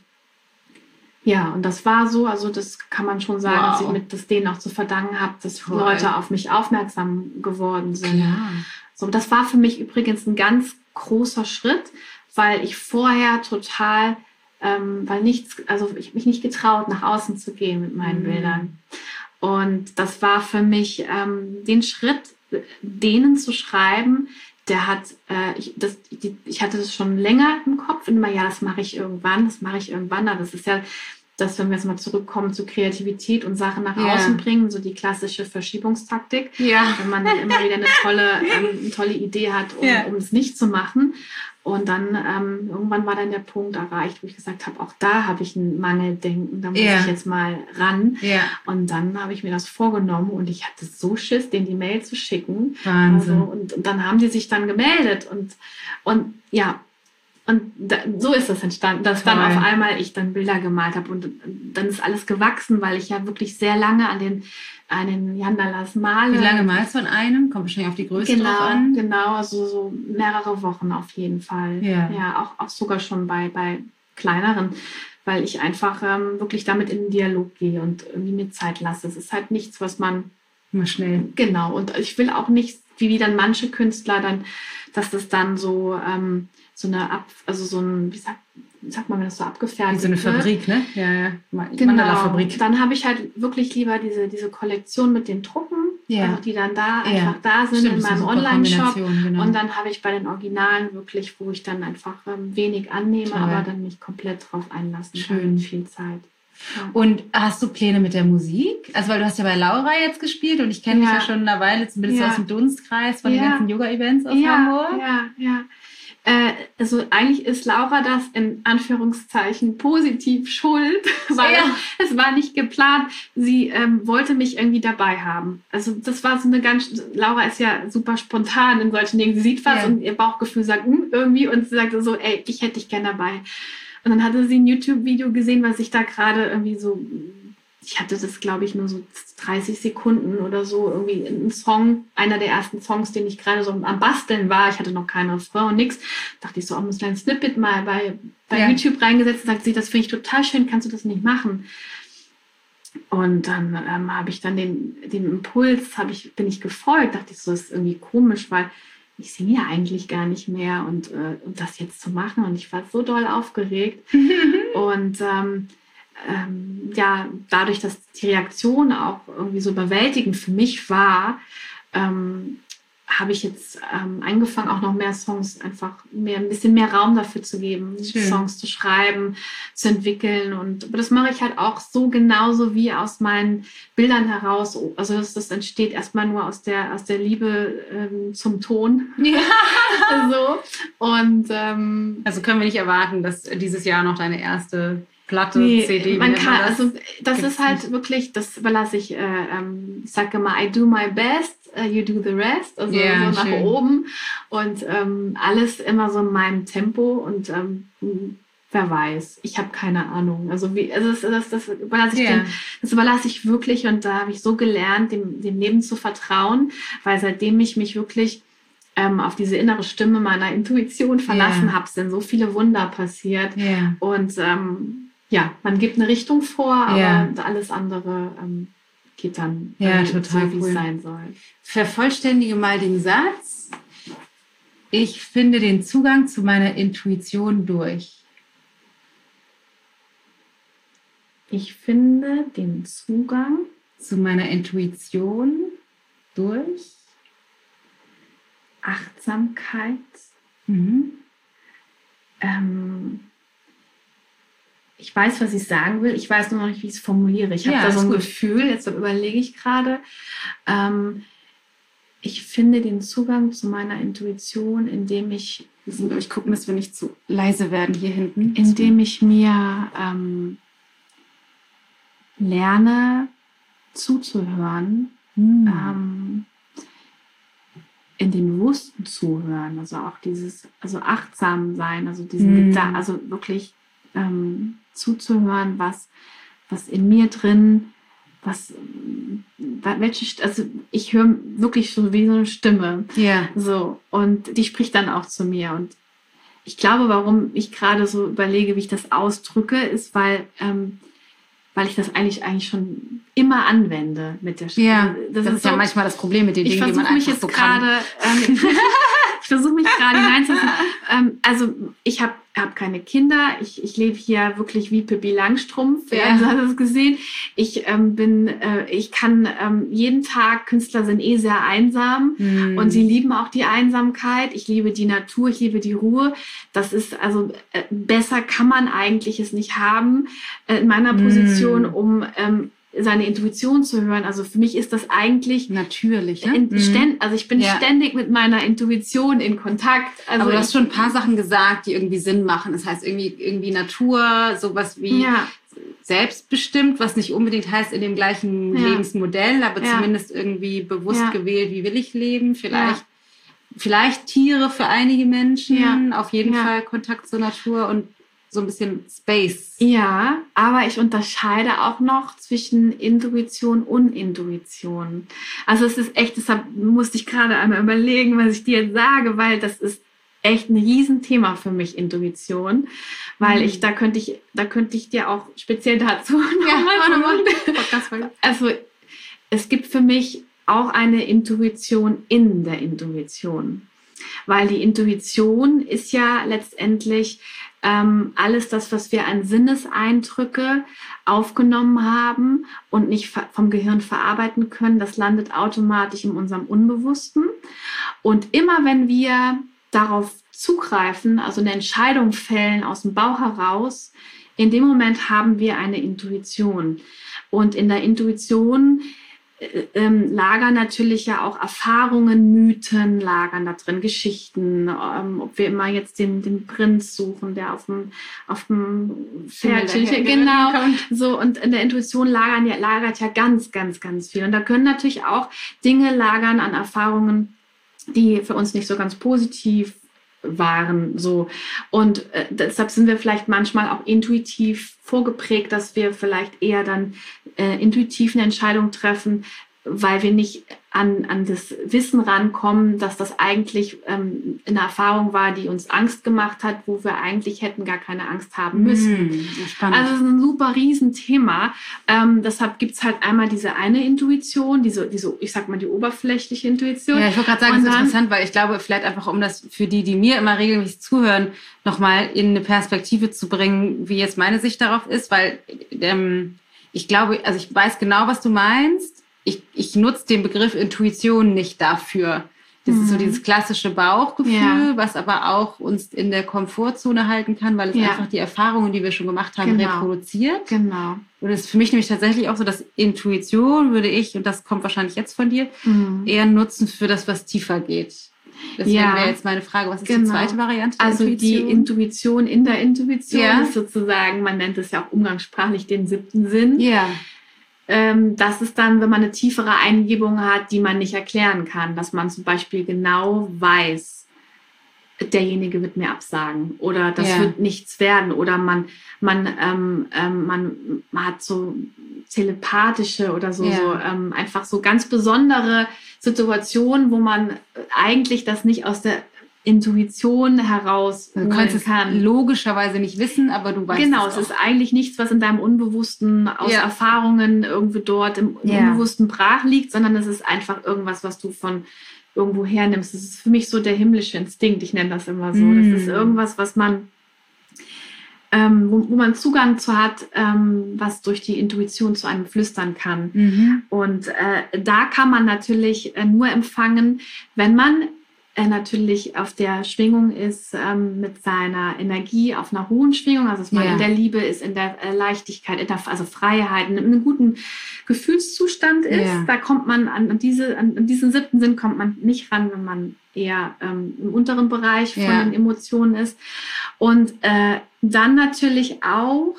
B: ja, und das war so, also das kann man schon sagen, dass
A: Wow.
B: ich mit das denen auch zu verdanken habe, dass
A: Toll.
B: Leute auf mich aufmerksam geworden sind.
A: Klar.
B: So, das war für mich übrigens ein ganz großer Schritt, weil ich vorher total, ähm, weil nichts, also ich mich nicht getraut, nach außen zu gehen mit meinen
A: Mhm.
B: Bildern. Und das war für mich ähm, den Schritt, denen zu schreiben, der hat, äh, ich, das, die, ich hatte das schon länger im Kopf und immer, ja, das mache ich irgendwann, das mache ich irgendwann. Aber das ist ja, dass wenn wir jetzt mal zurückkommen zu Kreativität und Sachen nach
A: Ja.
B: außen bringen, so die klassische Verschiebungstaktik.
A: Ja.
B: Wenn man dann immer wieder eine tolle, ähm, eine tolle Idee hat, um,
A: Ja.
B: um es nicht zu machen. Und dann ähm, irgendwann war dann der Punkt erreicht, wo ich gesagt habe, auch da habe ich ein Mangeldenken, da muss
A: Ja.
B: ich jetzt mal ran.
A: Ja.
B: Und dann habe ich mir das vorgenommen und ich hatte so Schiss, denen die Mail zu schicken.
A: Wahnsinn.
B: Also, und, und dann haben die sich dann gemeldet und, und ja, und da, so ist das entstanden, dass
A: Toll.
B: dann auf einmal ich dann Bilder gemalt habe und dann ist alles gewachsen, weil ich ja wirklich sehr lange an den, an den Yandalas male.
A: Wie lange malst du an einem? Kommt wahrscheinlich auf die Größe
B: Genau,
A: drauf an.
B: genau, also so mehrere Wochen auf jeden Fall.
A: Ja.
B: ja auch, auch sogar schon bei, bei kleineren, weil ich einfach ähm, wirklich damit in den Dialog gehe und irgendwie mir Zeit lasse. Es ist halt nichts, was man
A: Immer schnell.
B: Genau, und ich will auch nicht, wie, wie dann manche Künstler dann, dass das dann so, ähm, so eine, Ab, also so ein, wie sagt, wie sagt man, wenn das so abgefertigt
A: wird? Wie so eine Fabrik,
B: wird.
A: ne? Ja, ja.
B: Genau.
A: Mandala-Fabrik.
B: Dann habe ich halt wirklich lieber diese, diese Kollektion mit den Drucken,
A: ja.
B: also die dann da
A: ja.
B: einfach da sind. Stimmt, in meinem Online-Shop.
A: Genau.
B: Und dann habe ich bei den Originalen wirklich, wo ich dann einfach ähm, wenig annehme, Toll. aber dann mich komplett drauf einlassen
A: Schön.
B: kann. Viel Zeit.
A: Ja. Und hast du Pläne mit der Musik? Also weil du hast ja bei Laura jetzt gespielt und ich kenne ja. dich ja schon eine Weile, zumindest ja. aus dem Dunstkreis von ja. den ganzen Yoga-Events aus
B: ja.
A: Hamburg.
B: Ja, ja. Äh, also eigentlich ist Laura das in Anführungszeichen positiv schuld, weil ja. es war nicht geplant. Sie ähm, wollte mich irgendwie dabei haben. Also das war so eine ganz, Laura ist ja super spontan in solchen Dingen. Sie sieht was ja. und ihr Bauchgefühl sagt hm, irgendwie und sie sagte so, ey, ich hätte dich gerne dabei. Und dann hatte sie ein YouTube-Video gesehen, was ich da gerade irgendwie so, ich hatte das, glaube ich, nur so dreißig Sekunden oder so, irgendwie ein Song, einer der ersten Songs, den ich gerade so am Basteln war. Ich hatte noch keinen Refrain und nix. Dachte ich so, oh, ein kleines Snippet mal bei, bei ja. YouTube reingesetzt und sagt sie, das finde ich total schön, kannst du das nicht machen? Und dann ähm, habe ich dann den, den Impuls, hab ich, bin ich gefolgt, dachte ich so, das ist irgendwie komisch, weil ich singe ja eigentlich gar nicht mehr und, äh, und das jetzt zu machen. Und ich war so doll aufgeregt. und ähm, ähm, ja, dadurch, dass die Reaktion auch irgendwie so überwältigend für mich war, ähm, habe ich jetzt ähm, angefangen, auch noch mehr Songs, einfach mehr, ein bisschen mehr Raum dafür zu geben, Schön. Songs zu schreiben, zu entwickeln. Und aber das mache ich halt auch so genauso wie aus meinen Bildern heraus. Also das, das entsteht erstmal nur aus der, aus der Liebe ähm, zum Ton. Ja. so. Und, ähm,
A: also können wir nicht erwarten, dass dieses Jahr noch deine erste Platte,
B: nee,
A: C D,
B: man kann,
A: das?
B: also das Gibt's ist halt nicht. Wirklich, das überlasse ich, äh, ähm, ich sage immer, I do my best, uh, you do the rest, also yeah, so nach schön. Oben und ähm, alles immer so in meinem Tempo und ähm, wer weiß, ich habe keine Ahnung, also wie, also das, das, das überlasse ich yeah. den, das überlasse ich wirklich und da habe ich so gelernt, dem, dem Leben zu vertrauen, weil seitdem ich mich wirklich ähm, auf diese innere Stimme meiner Intuition verlassen yeah. habe, sind so viele Wunder passiert
A: yeah.
B: und ähm, ja, man gibt eine Richtung vor, aber
A: ja.
B: alles andere ähm, geht dann
A: ja, total
B: so, wie
A: cool.
B: es sein soll.
A: Vervollständige mal den Satz. Ich finde den Zugang zu meiner Intuition durch.
B: Ich finde den Zugang
A: zu meiner Intuition durch
B: Achtsamkeit.
A: Mhm.
B: Ähm, Ich weiß, was ich sagen will. Ich weiß nur noch nicht, wie ich es formuliere. Ich habe
A: ja,
B: da so ein
A: gut.
B: Gefühl, jetzt überlege ich gerade. Ähm, ich finde den Zugang zu meiner Intuition, indem ich...
A: Wir müssen, glaube ich, gucken, dass wir nicht zu leise werden hier hinten.
B: Indem ich mir ähm, lerne, zuzuhören.
A: Hm.
B: Ähm, in dem bewussten Zuhören. Also auch dieses, also achtsam sein. Also diesen
A: hm.
B: Gedanken, also wirklich... Ähm, zuzuhören, was, was in mir drin, was, welche, also ich höre wirklich so wie so eine Stimme.
A: Ja.
B: So, und die spricht dann auch zu mir. Und ich glaube, warum ich gerade so überlege, wie ich das ausdrücke, ist, weil, ähm, weil ich das eigentlich eigentlich schon immer anwende mit der Stimme.
A: Ja, das, das ist, ist so, ja manchmal das Problem mit den Dingen, die man einfach
B: mich jetzt
A: so
B: gerade, ähm, ich versuche mich gerade hineinzusetzen. Ähm, also ich habe hab keine Kinder. Ich, ich lebe hier wirklich wie Pippi Langstrumpf.
A: Ja.
B: Ja, du hast es gesehen. Ich ähm, bin, äh, ich kann ähm, jeden Tag, Künstler sind eh sehr einsam
A: hm.
B: und sie lieben auch die Einsamkeit. Ich liebe die Natur, ich liebe die Ruhe. Das ist, also äh, besser kann man eigentlich es nicht haben äh, in meiner Position, hm. um ähm, seine Intuition zu hören. Also für mich ist das eigentlich
A: natürlich. Ne?
B: In,
A: mhm.
B: ständ, also ich bin
A: ja.
B: ständig mit meiner Intuition in Kontakt. Also
A: aber du hast
B: ich,
A: schon ein paar Sachen gesagt, die irgendwie Sinn machen. Das heißt irgendwie, irgendwie Natur, sowas wie
B: ja.
A: selbstbestimmt, was nicht unbedingt heißt in dem gleichen
B: ja.
A: Lebensmodell, aber
B: ja.
A: zumindest irgendwie bewusst
B: ja.
A: gewählt, wie will ich leben. Vielleicht,
B: ja.
A: vielleicht Tiere für einige Menschen.
B: Ja.
A: Auf jeden
B: ja.
A: Fall Kontakt zur Natur und so ein bisschen Space.
B: Ja, aber ich unterscheide auch noch zwischen Intuition und Intuition. Also es ist echt, deshalb musste ich gerade einmal überlegen, was ich dir jetzt sage, weil das ist echt ein Riesenthema für mich, Intuition. Weil mhm. ich, da könnte ich, da könnte ich dir auch speziell dazu
A: ja,
B: nochmal. Also es gibt für mich auch eine Intuition in der Intuition. Weil die Intuition ist ja letztendlich ähm, alles das, was wir an Sinneseindrücke aufgenommen haben und nicht vom Gehirn verarbeiten können. Das landet automatisch in unserem Unbewussten. Und immer wenn wir darauf zugreifen, also eine Entscheidung fällen aus dem Bauch heraus, in dem Moment haben wir eine Intuition. Und in der Intuition Ähm, lagern natürlich ja auch Erfahrungen, Mythen, lagern da drin Geschichten, ähm, ob wir immer jetzt den, den Prinz suchen, der auf dem, auf dem Pferdchen, genau, so, und in der Intuition lagern ja, lagert ja ganz, ganz, ganz viel. Und da können natürlich auch Dinge lagern an Erfahrungen, die für uns nicht so ganz positiv waren, so. Und äh, deshalb sind wir vielleicht manchmal auch intuitiv vorgeprägt, dass wir vielleicht eher dann äh, intuitiv eine Entscheidung treffen, weil wir nicht an, an das Wissen rankommen, dass das eigentlich ähm, eine Erfahrung war, die uns Angst gemacht hat, wo wir eigentlich hätten gar keine Angst haben müssen.
A: Mm, spannend.
B: Also das ist ein super Riesenthema. Ähm, deshalb gibt es halt einmal diese eine Intuition, diese, diese, ich sag mal, die oberflächliche Intuition.
A: Ja, ich wollte gerade sagen, das ist interessant, weil ich glaube, vielleicht einfach, um das für die, die mir immer regelmäßig zuhören, nochmal in eine Perspektive zu bringen, wie jetzt meine Sicht darauf ist, weil ähm, ich glaube, also ich weiß genau, was du meinst. Ich, ich nutze den Begriff Intuition nicht dafür. Das mhm. ist so dieses klassische Bauchgefühl, ja. was aber auch uns in der Komfortzone halten kann, weil es ja. einfach die Erfahrungen, die wir schon gemacht haben, genau. reproduziert.
B: Genau.
A: Und es ist für mich nämlich tatsächlich auch so, dass Intuition würde ich, und das kommt wahrscheinlich jetzt von dir, mhm. eher nutzen für das, was tiefer geht. Deswegen ja. wäre jetzt meine Frage, was ist genau. die zweite Variante der
B: Also
A: Intuition?
B: Die Intuition in der Intuition
A: ja.
B: ist sozusagen, man nennt es ja auch umgangssprachlich den siebten Sinn.
A: Ja.
B: Ähm, das ist dann, wenn man eine tiefere Eingebung hat, die man nicht erklären kann, dass man zum Beispiel genau weiß, derjenige wird mir absagen oder das
A: ja.
B: wird nichts werden oder man, man, ähm, ähm, man, man hat so telepathische oder so,
A: ja.
B: so ähm, einfach so ganz besondere Situationen, wo man eigentlich das nicht aus der Intuition heraus
A: du kannst es kann. logischerweise nicht wissen, aber du weißt
B: genau,
A: es
B: es ist eigentlich nichts, was in deinem Unbewussten aus
A: ja.
B: Erfahrungen irgendwie dort im, im
A: ja.
B: Unbewussten brach liegt, sondern es ist einfach irgendwas, was du von irgendwo hernimmst. Das ist für mich so der himmlische Instinkt, ich nenne das immer so. Mm. Das ist irgendwas, was man ähm, wo, wo man Zugang zu hat, ähm, was durch die Intuition zu einem flüstern kann.
A: Mhm.
B: Und äh, da kann man natürlich äh, nur empfangen, wenn man er natürlich auf der Schwingung ist, ähm, mit seiner Energie auf einer hohen Schwingung, also dass man
A: ja.
B: in der Liebe ist, in der äh, Leichtigkeit, in der also Freiheit, in einem guten Gefühlszustand ist. Ja. Da kommt man an, an, diese, an, an diesen siebten Sinn kommt man nicht ran, wenn man eher ähm, im unteren Bereich von ja. den Emotionen ist. Und äh, dann natürlich auch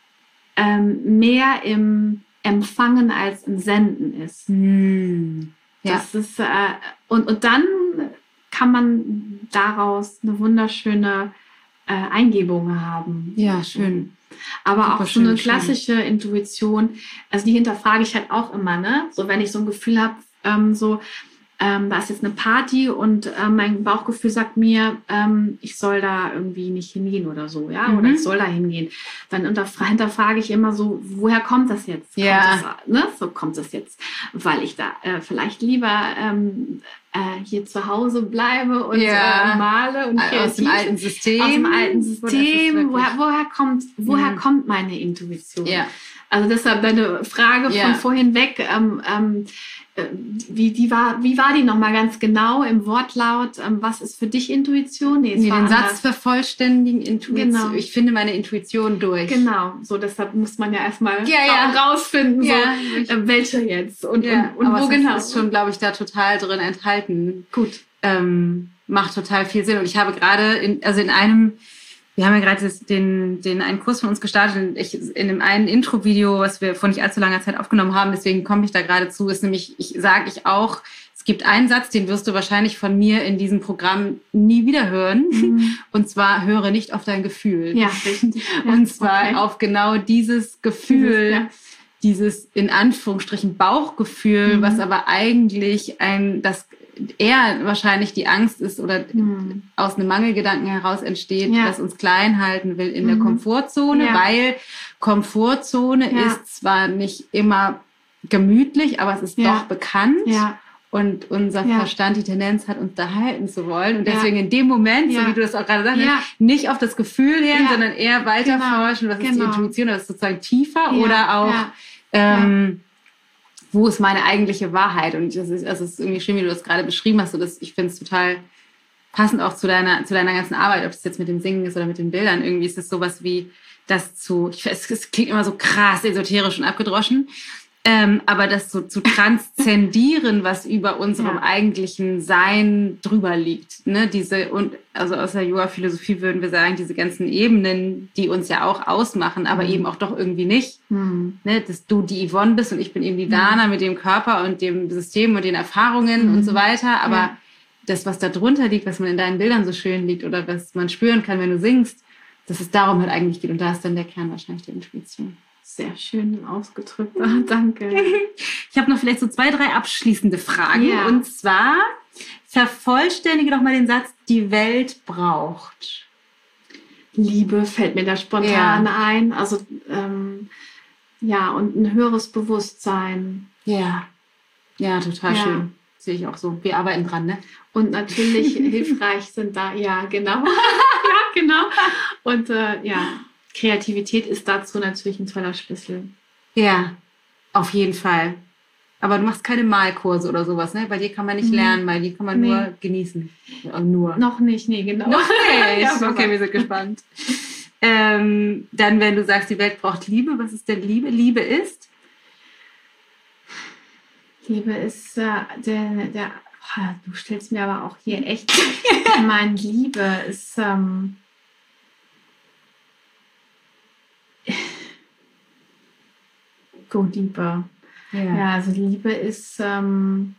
B: ähm, mehr im Empfangen als im Senden ist.
A: Hm. Ja.
B: Das ist äh, und, und dann kann man daraus eine wunderschöne äh, Eingebung haben.
A: Ja, schön.
B: Aber
A: Super
B: auch so
A: schön,
B: eine klassische schön. Intuition, also die hinterfrage ich halt auch immer, ne? So, wenn ich so ein Gefühl habe, ähm, so, ähm, da ist jetzt eine Party und äh, mein Bauchgefühl sagt mir, ähm, ich soll da irgendwie nicht hingehen oder so, ja, mhm. oder ich soll da hingehen. Dann hinterfrage ich immer so, woher kommt das jetzt?
A: Ja.
B: Kommt das, ne? So kommt das jetzt, weil ich da äh, vielleicht lieber ähm, äh, hier zu Hause bleibe und
A: ja.
B: äh, male und
A: kreativ. Aus dem alten System.
B: Aus dem alten System. Woher, woher, kommt, woher
A: mhm.
B: kommt meine Intuition?
A: Ja.
B: Also deshalb deine Frage von
A: ja.
B: vorhin weg, ähm, ähm, Wie, die war, wie war die nochmal ganz genau im Wortlaut? Ähm, was ist für dich Intuition?
A: Nee, nee den anders. Satz vervollständigen, Intuition.
B: Genau.
A: Ich finde meine Intuition durch.
B: Genau, so deshalb muss man ja erstmal
A: ja, ja.
B: rausfinden,
A: ja,
B: so, äh, welcher jetzt und,
A: ja,
B: und, und wo genau.
A: Das ist schon, glaube ich, da total drin enthalten.
B: Gut.
A: Ähm, macht total viel Sinn. Und ich habe gerade, in, also in einem Wir haben ja gerade den, den einen Kurs von uns gestartet und ich, in dem einen Intro-Video, was wir vor nicht allzu langer Zeit aufgenommen haben, deswegen komme ich da gerade zu, ist nämlich, ich sage ich auch, es gibt einen Satz, den wirst du wahrscheinlich von mir in diesem Programm nie wieder hören. Mhm. Und zwar, höre nicht auf dein Gefühl.
B: Ja, richtig. Ja,
A: und zwar
B: okay.
A: auf genau dieses Gefühl,
B: dieses, ja.
A: dieses in Anführungsstrichen Bauchgefühl, mhm. was aber eigentlich ein, das eher wahrscheinlich die Angst ist oder mhm. aus einem Mangelgedanken heraus entsteht,
B: ja.
A: das uns klein halten will in mhm. der Komfortzone,
B: ja.
A: weil Komfortzone
B: ja.
A: ist zwar nicht immer gemütlich, aber es ist
B: Ja.
A: doch bekannt.
B: Ja.
A: Und unser
B: Ja.
A: Verstand die Tendenz hat, uns da halten zu wollen. Und
B: Ja.
A: deswegen in dem Moment,
B: Ja.
A: so wie du das auch gerade sagst,
B: Ja.
A: nicht auf das Gefühl hin,
B: Ja.
A: sondern eher weiterforschen, was ist die
B: Genau.
A: Intuition, das ist sozusagen tiefer
B: Ja.
A: oder auch,
B: Ja.
A: ähm, wo ist meine eigentliche Wahrheit? Und das ist, also es ist irgendwie schön, wie du das gerade beschrieben hast. So dass ich finde es total passend auch zu deiner, zu deiner ganzen Arbeit, ob das jetzt mit dem Singen ist oder mit den Bildern. Irgendwie ist es sowas wie das zu, ich weiß, es klingt immer so krass esoterisch und abgedroschen, ähm, aber das so zu transzendieren, was über unserem
B: Ja.
A: eigentlichen Sein drüber liegt. Ne? Diese, und also aus der Yoga-Philosophie würden wir sagen, diese ganzen Ebenen, die uns ja auch ausmachen, aber
B: Mhm.
A: eben auch doch irgendwie nicht.
B: Hm.
A: Ne, dass du die Yvonne bist und ich bin eben die Dana mit dem Körper und dem System und den Erfahrungen
B: Mhm.
A: und so weiter. Aber
B: Ja.
A: das, was da drunter liegt, was man in deinen Bildern so schön liegt oder was man spüren kann, wenn du singst, dass es darum halt eigentlich geht. Und da ist dann der Kern wahrscheinlich der Intuition.
B: Sehr schön ausgedrückt. Ah, danke.
A: Ich habe noch vielleicht so zwei, drei abschließende Fragen.
B: Ja.
A: Und zwar, vervollständige doch mal den Satz, die Welt braucht.
B: Liebe fällt mir da spontan ein. Also, ähm, ja, und ein höheres Bewusstsein.
A: Ja. Ja, total
B: Ja.
A: schön. Sehe ich auch so. Wir arbeiten dran, ne?
B: Und natürlich hilfreich sind da, ja, genau. ja, genau. Und äh, ja, Kreativität ist dazu natürlich ein toller Schlüssel.
A: Ja, auf jeden Fall. Aber du machst keine Malkurse oder sowas, ne? Bei dir kann man nicht
B: Mhm.
A: lernen, bei dir kann man
B: Nee.
A: nur genießen. Ja, nur.
B: Noch nicht, nee, genau.
A: Noch nicht.
B: Ja, aber-
A: Okay, wir sind gespannt. ähm, dann, wenn du sagst, die Welt braucht Liebe, was ist denn Liebe? Liebe ist?
B: Liebe ist äh, der, der oh, du stellst mir aber auch hier echt, mein Liebe ist, ähm, go deeper. Ja, also Liebe ist, ähm,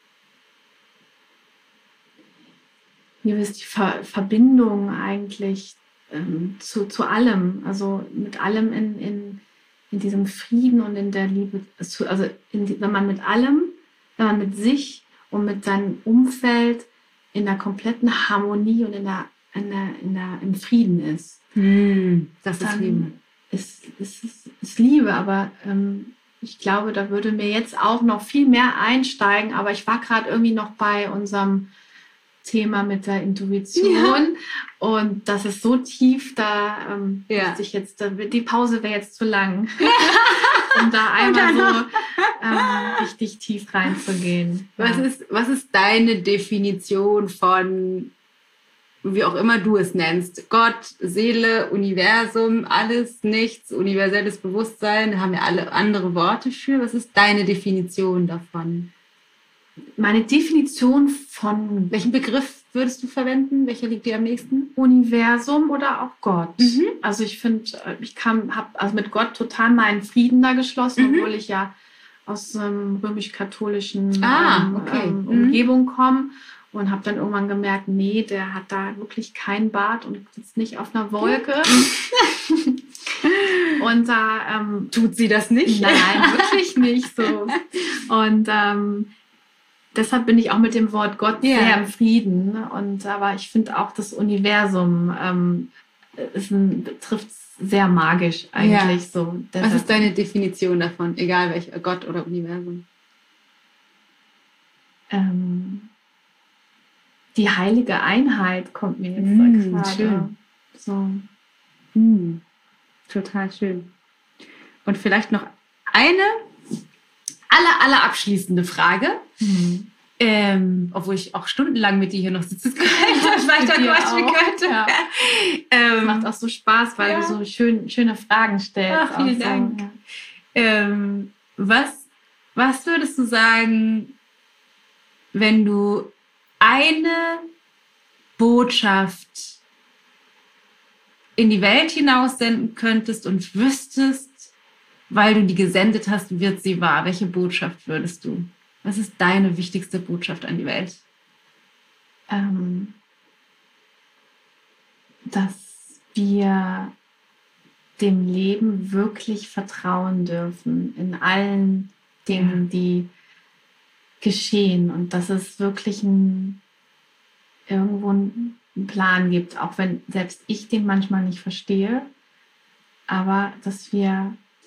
B: Liebe ist die Ver Verbindung eigentlich ähm, zu, zu allem, also mit allem in, in, in diesem Frieden und in der Liebe, zu, also in die, wenn man mit allem, wenn man mit sich und mit seinem Umfeld in der kompletten Harmonie und in der, in der, in der, im Frieden ist.
A: Hm, das ist
B: Dann
A: Liebe.
B: Ist, ist, ist, ist Liebe, aber ähm, ich glaube, da würde mir jetzt auch noch viel mehr einsteigen, aber ich war gerade irgendwie noch bei unserem Thema mit der Intuition
A: Ja.
B: und das ist so tief, da ähm,
A: Ja.
B: müsste ich jetzt, da, wird- die Pause wäre jetzt zu lang, um da einmal so ähm, richtig tief reinzugehen.
A: Was
B: Ja.
A: ist, was ist deine Definition von, wie auch immer du es nennst, Gott, Seele, Universum, alles, nichts, universelles Bewusstsein, da haben wir alle andere Worte für. Was ist deine Definition davon?
B: Meine Definition von
A: Welchen Begriff würdest du verwenden? Welcher liegt dir am nächsten?
B: Universum oder auch Gott.
A: Mhm.
B: Also ich finde, ich kam, habe also mit Gott total meinen Frieden da geschlossen,
A: Mhm.
B: obwohl ich ja aus ähm, römisch-katholischen
A: Ah,
B: ähm,
A: okay.
B: ähm,
A: Mhm.
B: Umgebung komme und habe dann irgendwann gemerkt, nee, der hat da wirklich keinen Bart und sitzt nicht auf einer Wolke. und da ähm,
A: Tut sie das nicht?
B: Nein, wirklich nicht so. Und ähm, deshalb bin ich auch mit dem Wort Gott
A: Ja.
B: sehr im Frieden. Und aber ich finde auch das Universum ähm, ist ein, betrifft sehr magisch eigentlich so.
A: Was
B: Deshalb-
A: ist deine Definition davon? Egal welcher Gott oder Universum.
B: ähm, die heilige Einheit kommt mir jetzt
A: Mm,
B: gerade.
A: schön.
B: So.
A: Hm, total schön. Und vielleicht noch eine aller, aller abschließende Frage.
B: Hm.
A: Ähm, obwohl ich auch stundenlang mit dir hier noch sitzen könnte, weiter
B: Mit dir
A: quatschen
B: auch,
A: könnte.
B: ja.
A: Ähm,
B: Macht auch so Spaß, weil
A: ja.
B: du so schön, schöne Fragen stellst.
A: Ach, vielen
B: auch so.
A: Dank.
B: Ja.
A: ähm, was, was würdest du sagen, wenn du eine Botschaft in die Welt hinaus senden könntest und wüsstest, weil du die gesendet hast, wird sie wahr? Welche Botschaft würdest du? Was ist deine wichtigste Botschaft an die Welt?
B: ähm, dass wir dem Leben wirklich vertrauen dürfen in allen Dingen, die geschehen und dass es wirklich ein, irgendwo einen Plan gibt, auch wenn selbst ich den manchmal nicht verstehe, aber dass wir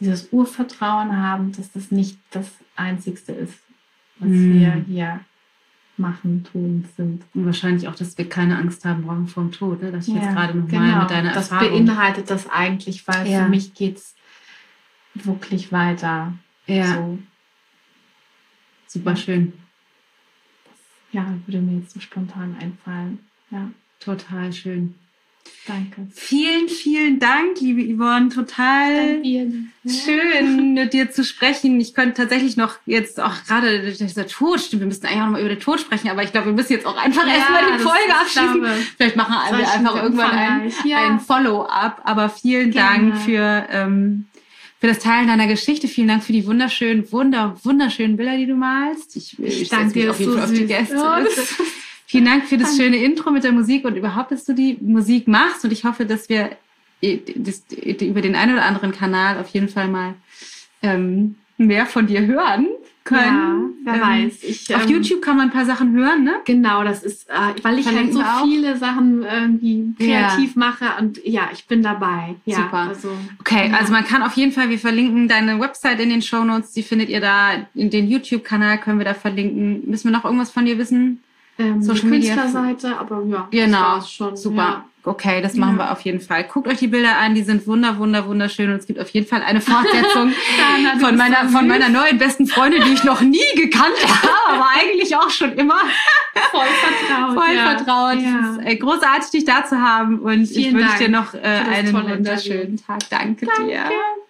B: dieses Urvertrauen haben, dass das nicht das Einzigste ist, was
A: Mhm.
B: wir hier machen, tun, sind.
A: Und wahrscheinlich auch, dass wir keine Angst haben brauchen vor dem Tod. Ne? Das ich jetzt gerade noch
B: genau.
A: mal mit deiner
B: das
A: Erfahrung.
B: beinhaltet das eigentlich, weil
A: Ja.
B: für mich geht es wirklich weiter.
A: Ja,
B: So,
A: super schön.
B: ja, würde mir jetzt so spontan einfallen. Ja,
A: Total schön.
B: danke.
A: Vielen, vielen Dank, liebe Yvonne. Total schön, mit dir zu sprechen. Ich könnte tatsächlich noch jetzt auch gerade dieser Tod, stimmt, wir müssen eigentlich auch noch mal über den Tod sprechen, aber ich glaube, wir müssen jetzt auch einfach
B: Ja,
A: erstmal die
B: das
A: Folge
B: ist,
A: abschließen.
B: glaube ich,
A: Vielleicht machen wir
B: solchen
A: einfach irgendwann ein,
B: umfangreich. Ja.
A: ein Follow-up. Aber vielen
B: Gerne.
A: Dank für, ähm, für das Teilen deiner Geschichte. Vielen Dank für die wunderschönen, wunder, wunderschönen Bilder, die du malst. Ich,
B: Ich
A: ich
B: danke
A: setze mich
B: dir,
A: auf jeden
B: so
A: Fall auf die
B: süß.
A: Gäste.
B: Ja, das-
A: Vielen Dank für das schöne Intro mit der Musik und überhaupt, dass du die Musik machst. Und ich hoffe, dass wir das, über den einen oder anderen Kanal auf jeden Fall mal ähm, mehr von dir hören können.
B: Ja, wer
A: Ähm,
B: weiß. Ich,
A: Auf
B: ähm,
A: YouTube kann man ein paar Sachen hören, ne?
B: Genau, das ist, äh, weil ich halt
A: Verlinken
B: so
A: wir auch.
B: viele Sachen irgendwie kreativ
A: Ja.
B: mache und ja, ich bin dabei. Ja,
A: Super.
B: Also,
A: Okay,
B: ja.
A: also man kann auf jeden Fall, wir verlinken deine Website in den Shownotes, die findet ihr da, in den YouTube-Kanal können wir da verlinken. Müssen wir noch irgendwas von dir wissen?
B: ähm, die
A: Social Media-
B: Künstlerseite, aber ja,
A: Genau,
B: das war's schon.
A: super.
B: Ja.
A: Okay, das machen
B: Ja.
A: wir auf jeden Fall. Guckt euch die Bilder an, die sind wunder, wunder, wunderschön und es gibt auf jeden Fall eine Fortsetzung
B: Dana, du
A: von
B: bist
A: meiner,
B: so
A: von
B: süß.
A: meiner neuen besten Freundin, die ich noch nie gekannt habe, aber eigentlich auch schon immer
B: Voll vertraut.
A: voll
B: ja.
A: vertraut.
B: Ja.
A: Es ist äh, großartig, dich da zu haben und ich
B: Vielen
A: wünsche
B: Dank
A: dir noch äh,
B: für das
A: einen
B: tolle
A: wunderschönen Tag. Danke,
B: Danke.
A: dir.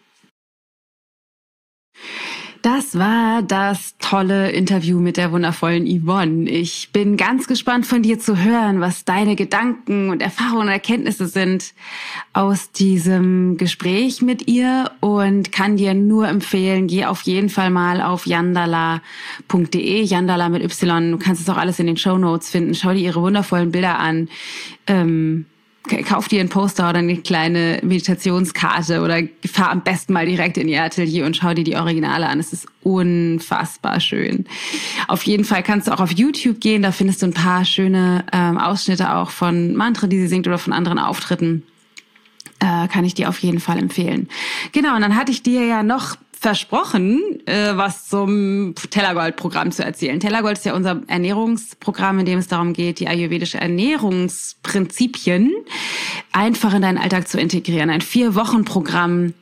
A: Das war das tolle Interview mit der wundervollen Yvonne. Ich bin ganz gespannt von dir zu hören, was deine Gedanken und Erfahrungen und Erkenntnisse sind aus diesem Gespräch mit ihr und kann dir nur empfehlen, geh auf jeden Fall mal auf yandala punkt de, Yandala mit Y. Du kannst es auch alles in den Shownotes finden. Schau dir ihre wundervollen Bilder an. Ähm, Kauf dir ein Poster oder eine kleine Meditationskarte oder fahr am besten mal direkt in ihr Atelier und schau dir die Originale an. Es ist unfassbar schön. Auf jeden Fall kannst du auch auf YouTube gehen, da findest du ein paar schöne ähm, Ausschnitte auch von Mantra, die sie singt oder von anderen Auftritten. Äh, kann ich dir auf jeden Fall empfehlen. Genau, und dann hatte ich dir ja noch versprochen, äh, was zum Tellergold-Programm zu erzählen. Tellergold ist ja unser Ernährungsprogramm, in dem es darum geht, die ayurvedische Ernährungsprinzipien einfach in deinen Alltag zu integrieren. Ein Vier-Wochen-Programm,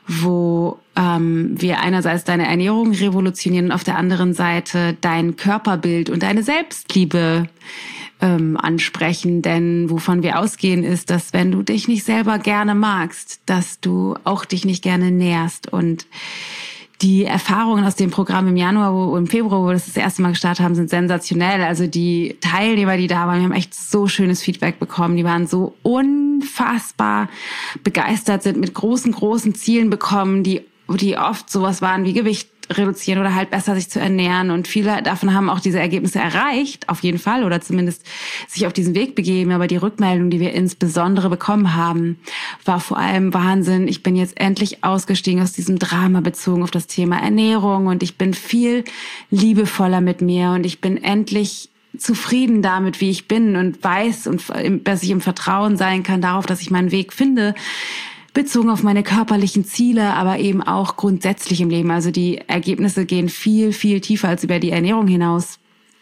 A: wo ähm, wir einerseits deine Ernährung revolutionieren und auf der anderen Seite dein Körperbild und deine Selbstliebe ähm, ansprechen. Denn wovon wir ausgehen, ist, dass wenn du dich nicht selber gerne magst, dass du auch dich nicht gerne nährst. Und die Erfahrungen aus dem Programm im Januar und im Februar, wo wir das das erste Mal gestartet haben, sind sensationell. Also die Teilnehmer, die da waren, wir haben echt so schönes Feedback bekommen. Die waren so unfassbar begeistert, sind mit großen, großen Zielen bekommen, die, die oft sowas waren wie Gewicht reduzieren oder halt besser sich zu ernähren. Und viele davon haben auch diese Ergebnisse erreicht, auf jeden Fall, oder zumindest sich auf diesen Weg begeben. Aber die Rückmeldung, die wir insbesondere bekommen haben, war vor allem Wahnsinn. Ich bin jetzt endlich ausgestiegen aus diesem Drama bezogen auf das Thema Ernährung und ich bin viel liebevoller mit mir und ich bin endlich zufrieden damit, wie ich bin und weiß, und dass ich im Vertrauen sein kann darauf, dass ich meinen Weg finde, bezogen auf meine körperlichen Ziele, aber eben auch grundsätzlich im Leben. Also die Ergebnisse gehen viel, viel tiefer als über die Ernährung hinaus.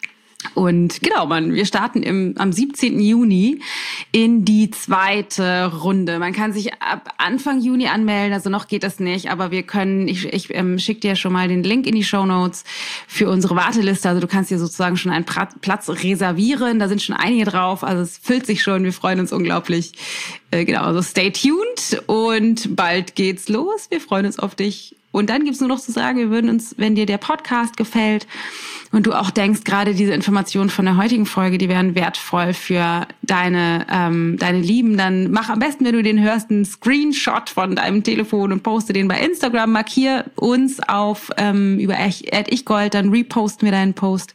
A: Und genau, man, wir starten im, am siebzehnten Juni in die zweite Runde. Man kann sich ab Anfang Juni anmelden, also noch geht das nicht, aber wir können, ich, ich ähm, schicke dir schon mal den Link in die Shownotes für unsere Warteliste. Also du kannst dir sozusagen schon einen pra- Platz reservieren, da sind schon einige drauf, also es füllt sich schon, wir freuen uns unglaublich. Äh, genau, also stay tuned und bald geht's los. Wir freuen uns auf dich. Und dann gibt's nur noch zu sagen, wir würden uns, wenn dir der Podcast gefällt und du auch denkst, gerade diese Informationen von der heutigen Folge, die wären wertvoll für deine ähm, deine Lieben, dann mach am besten, wenn du den hörst, einen Screenshot von deinem Telefon und poste den bei Instagram, markier uns auf ähm, über at ichgold, dann reposten wir deinen Post.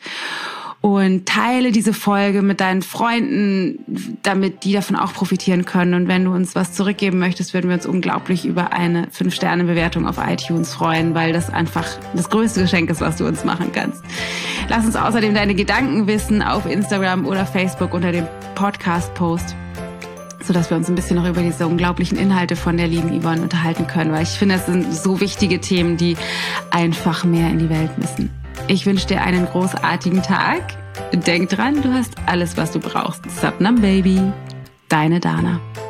A: Und teile diese Folge mit deinen Freunden, damit die davon auch profitieren können. Und wenn du uns was zurückgeben möchtest, würden wir uns unglaublich über eine fünf Sterne Bewertung auf iTunes freuen, weil das einfach das größte Geschenk ist, was du uns machen kannst. Lass uns außerdem deine Gedanken wissen auf Instagram oder Facebook unter dem Podcast-Post. sodass wir uns ein bisschen noch über diese unglaublichen Inhalte von der lieben Yvonne unterhalten können, weil ich finde, es sind so wichtige Themen, die einfach mehr in die Welt müssen. Ich wünsche dir einen großartigen Tag. Denk dran, du hast alles, was du brauchst. Satnam Baby, deine Dana.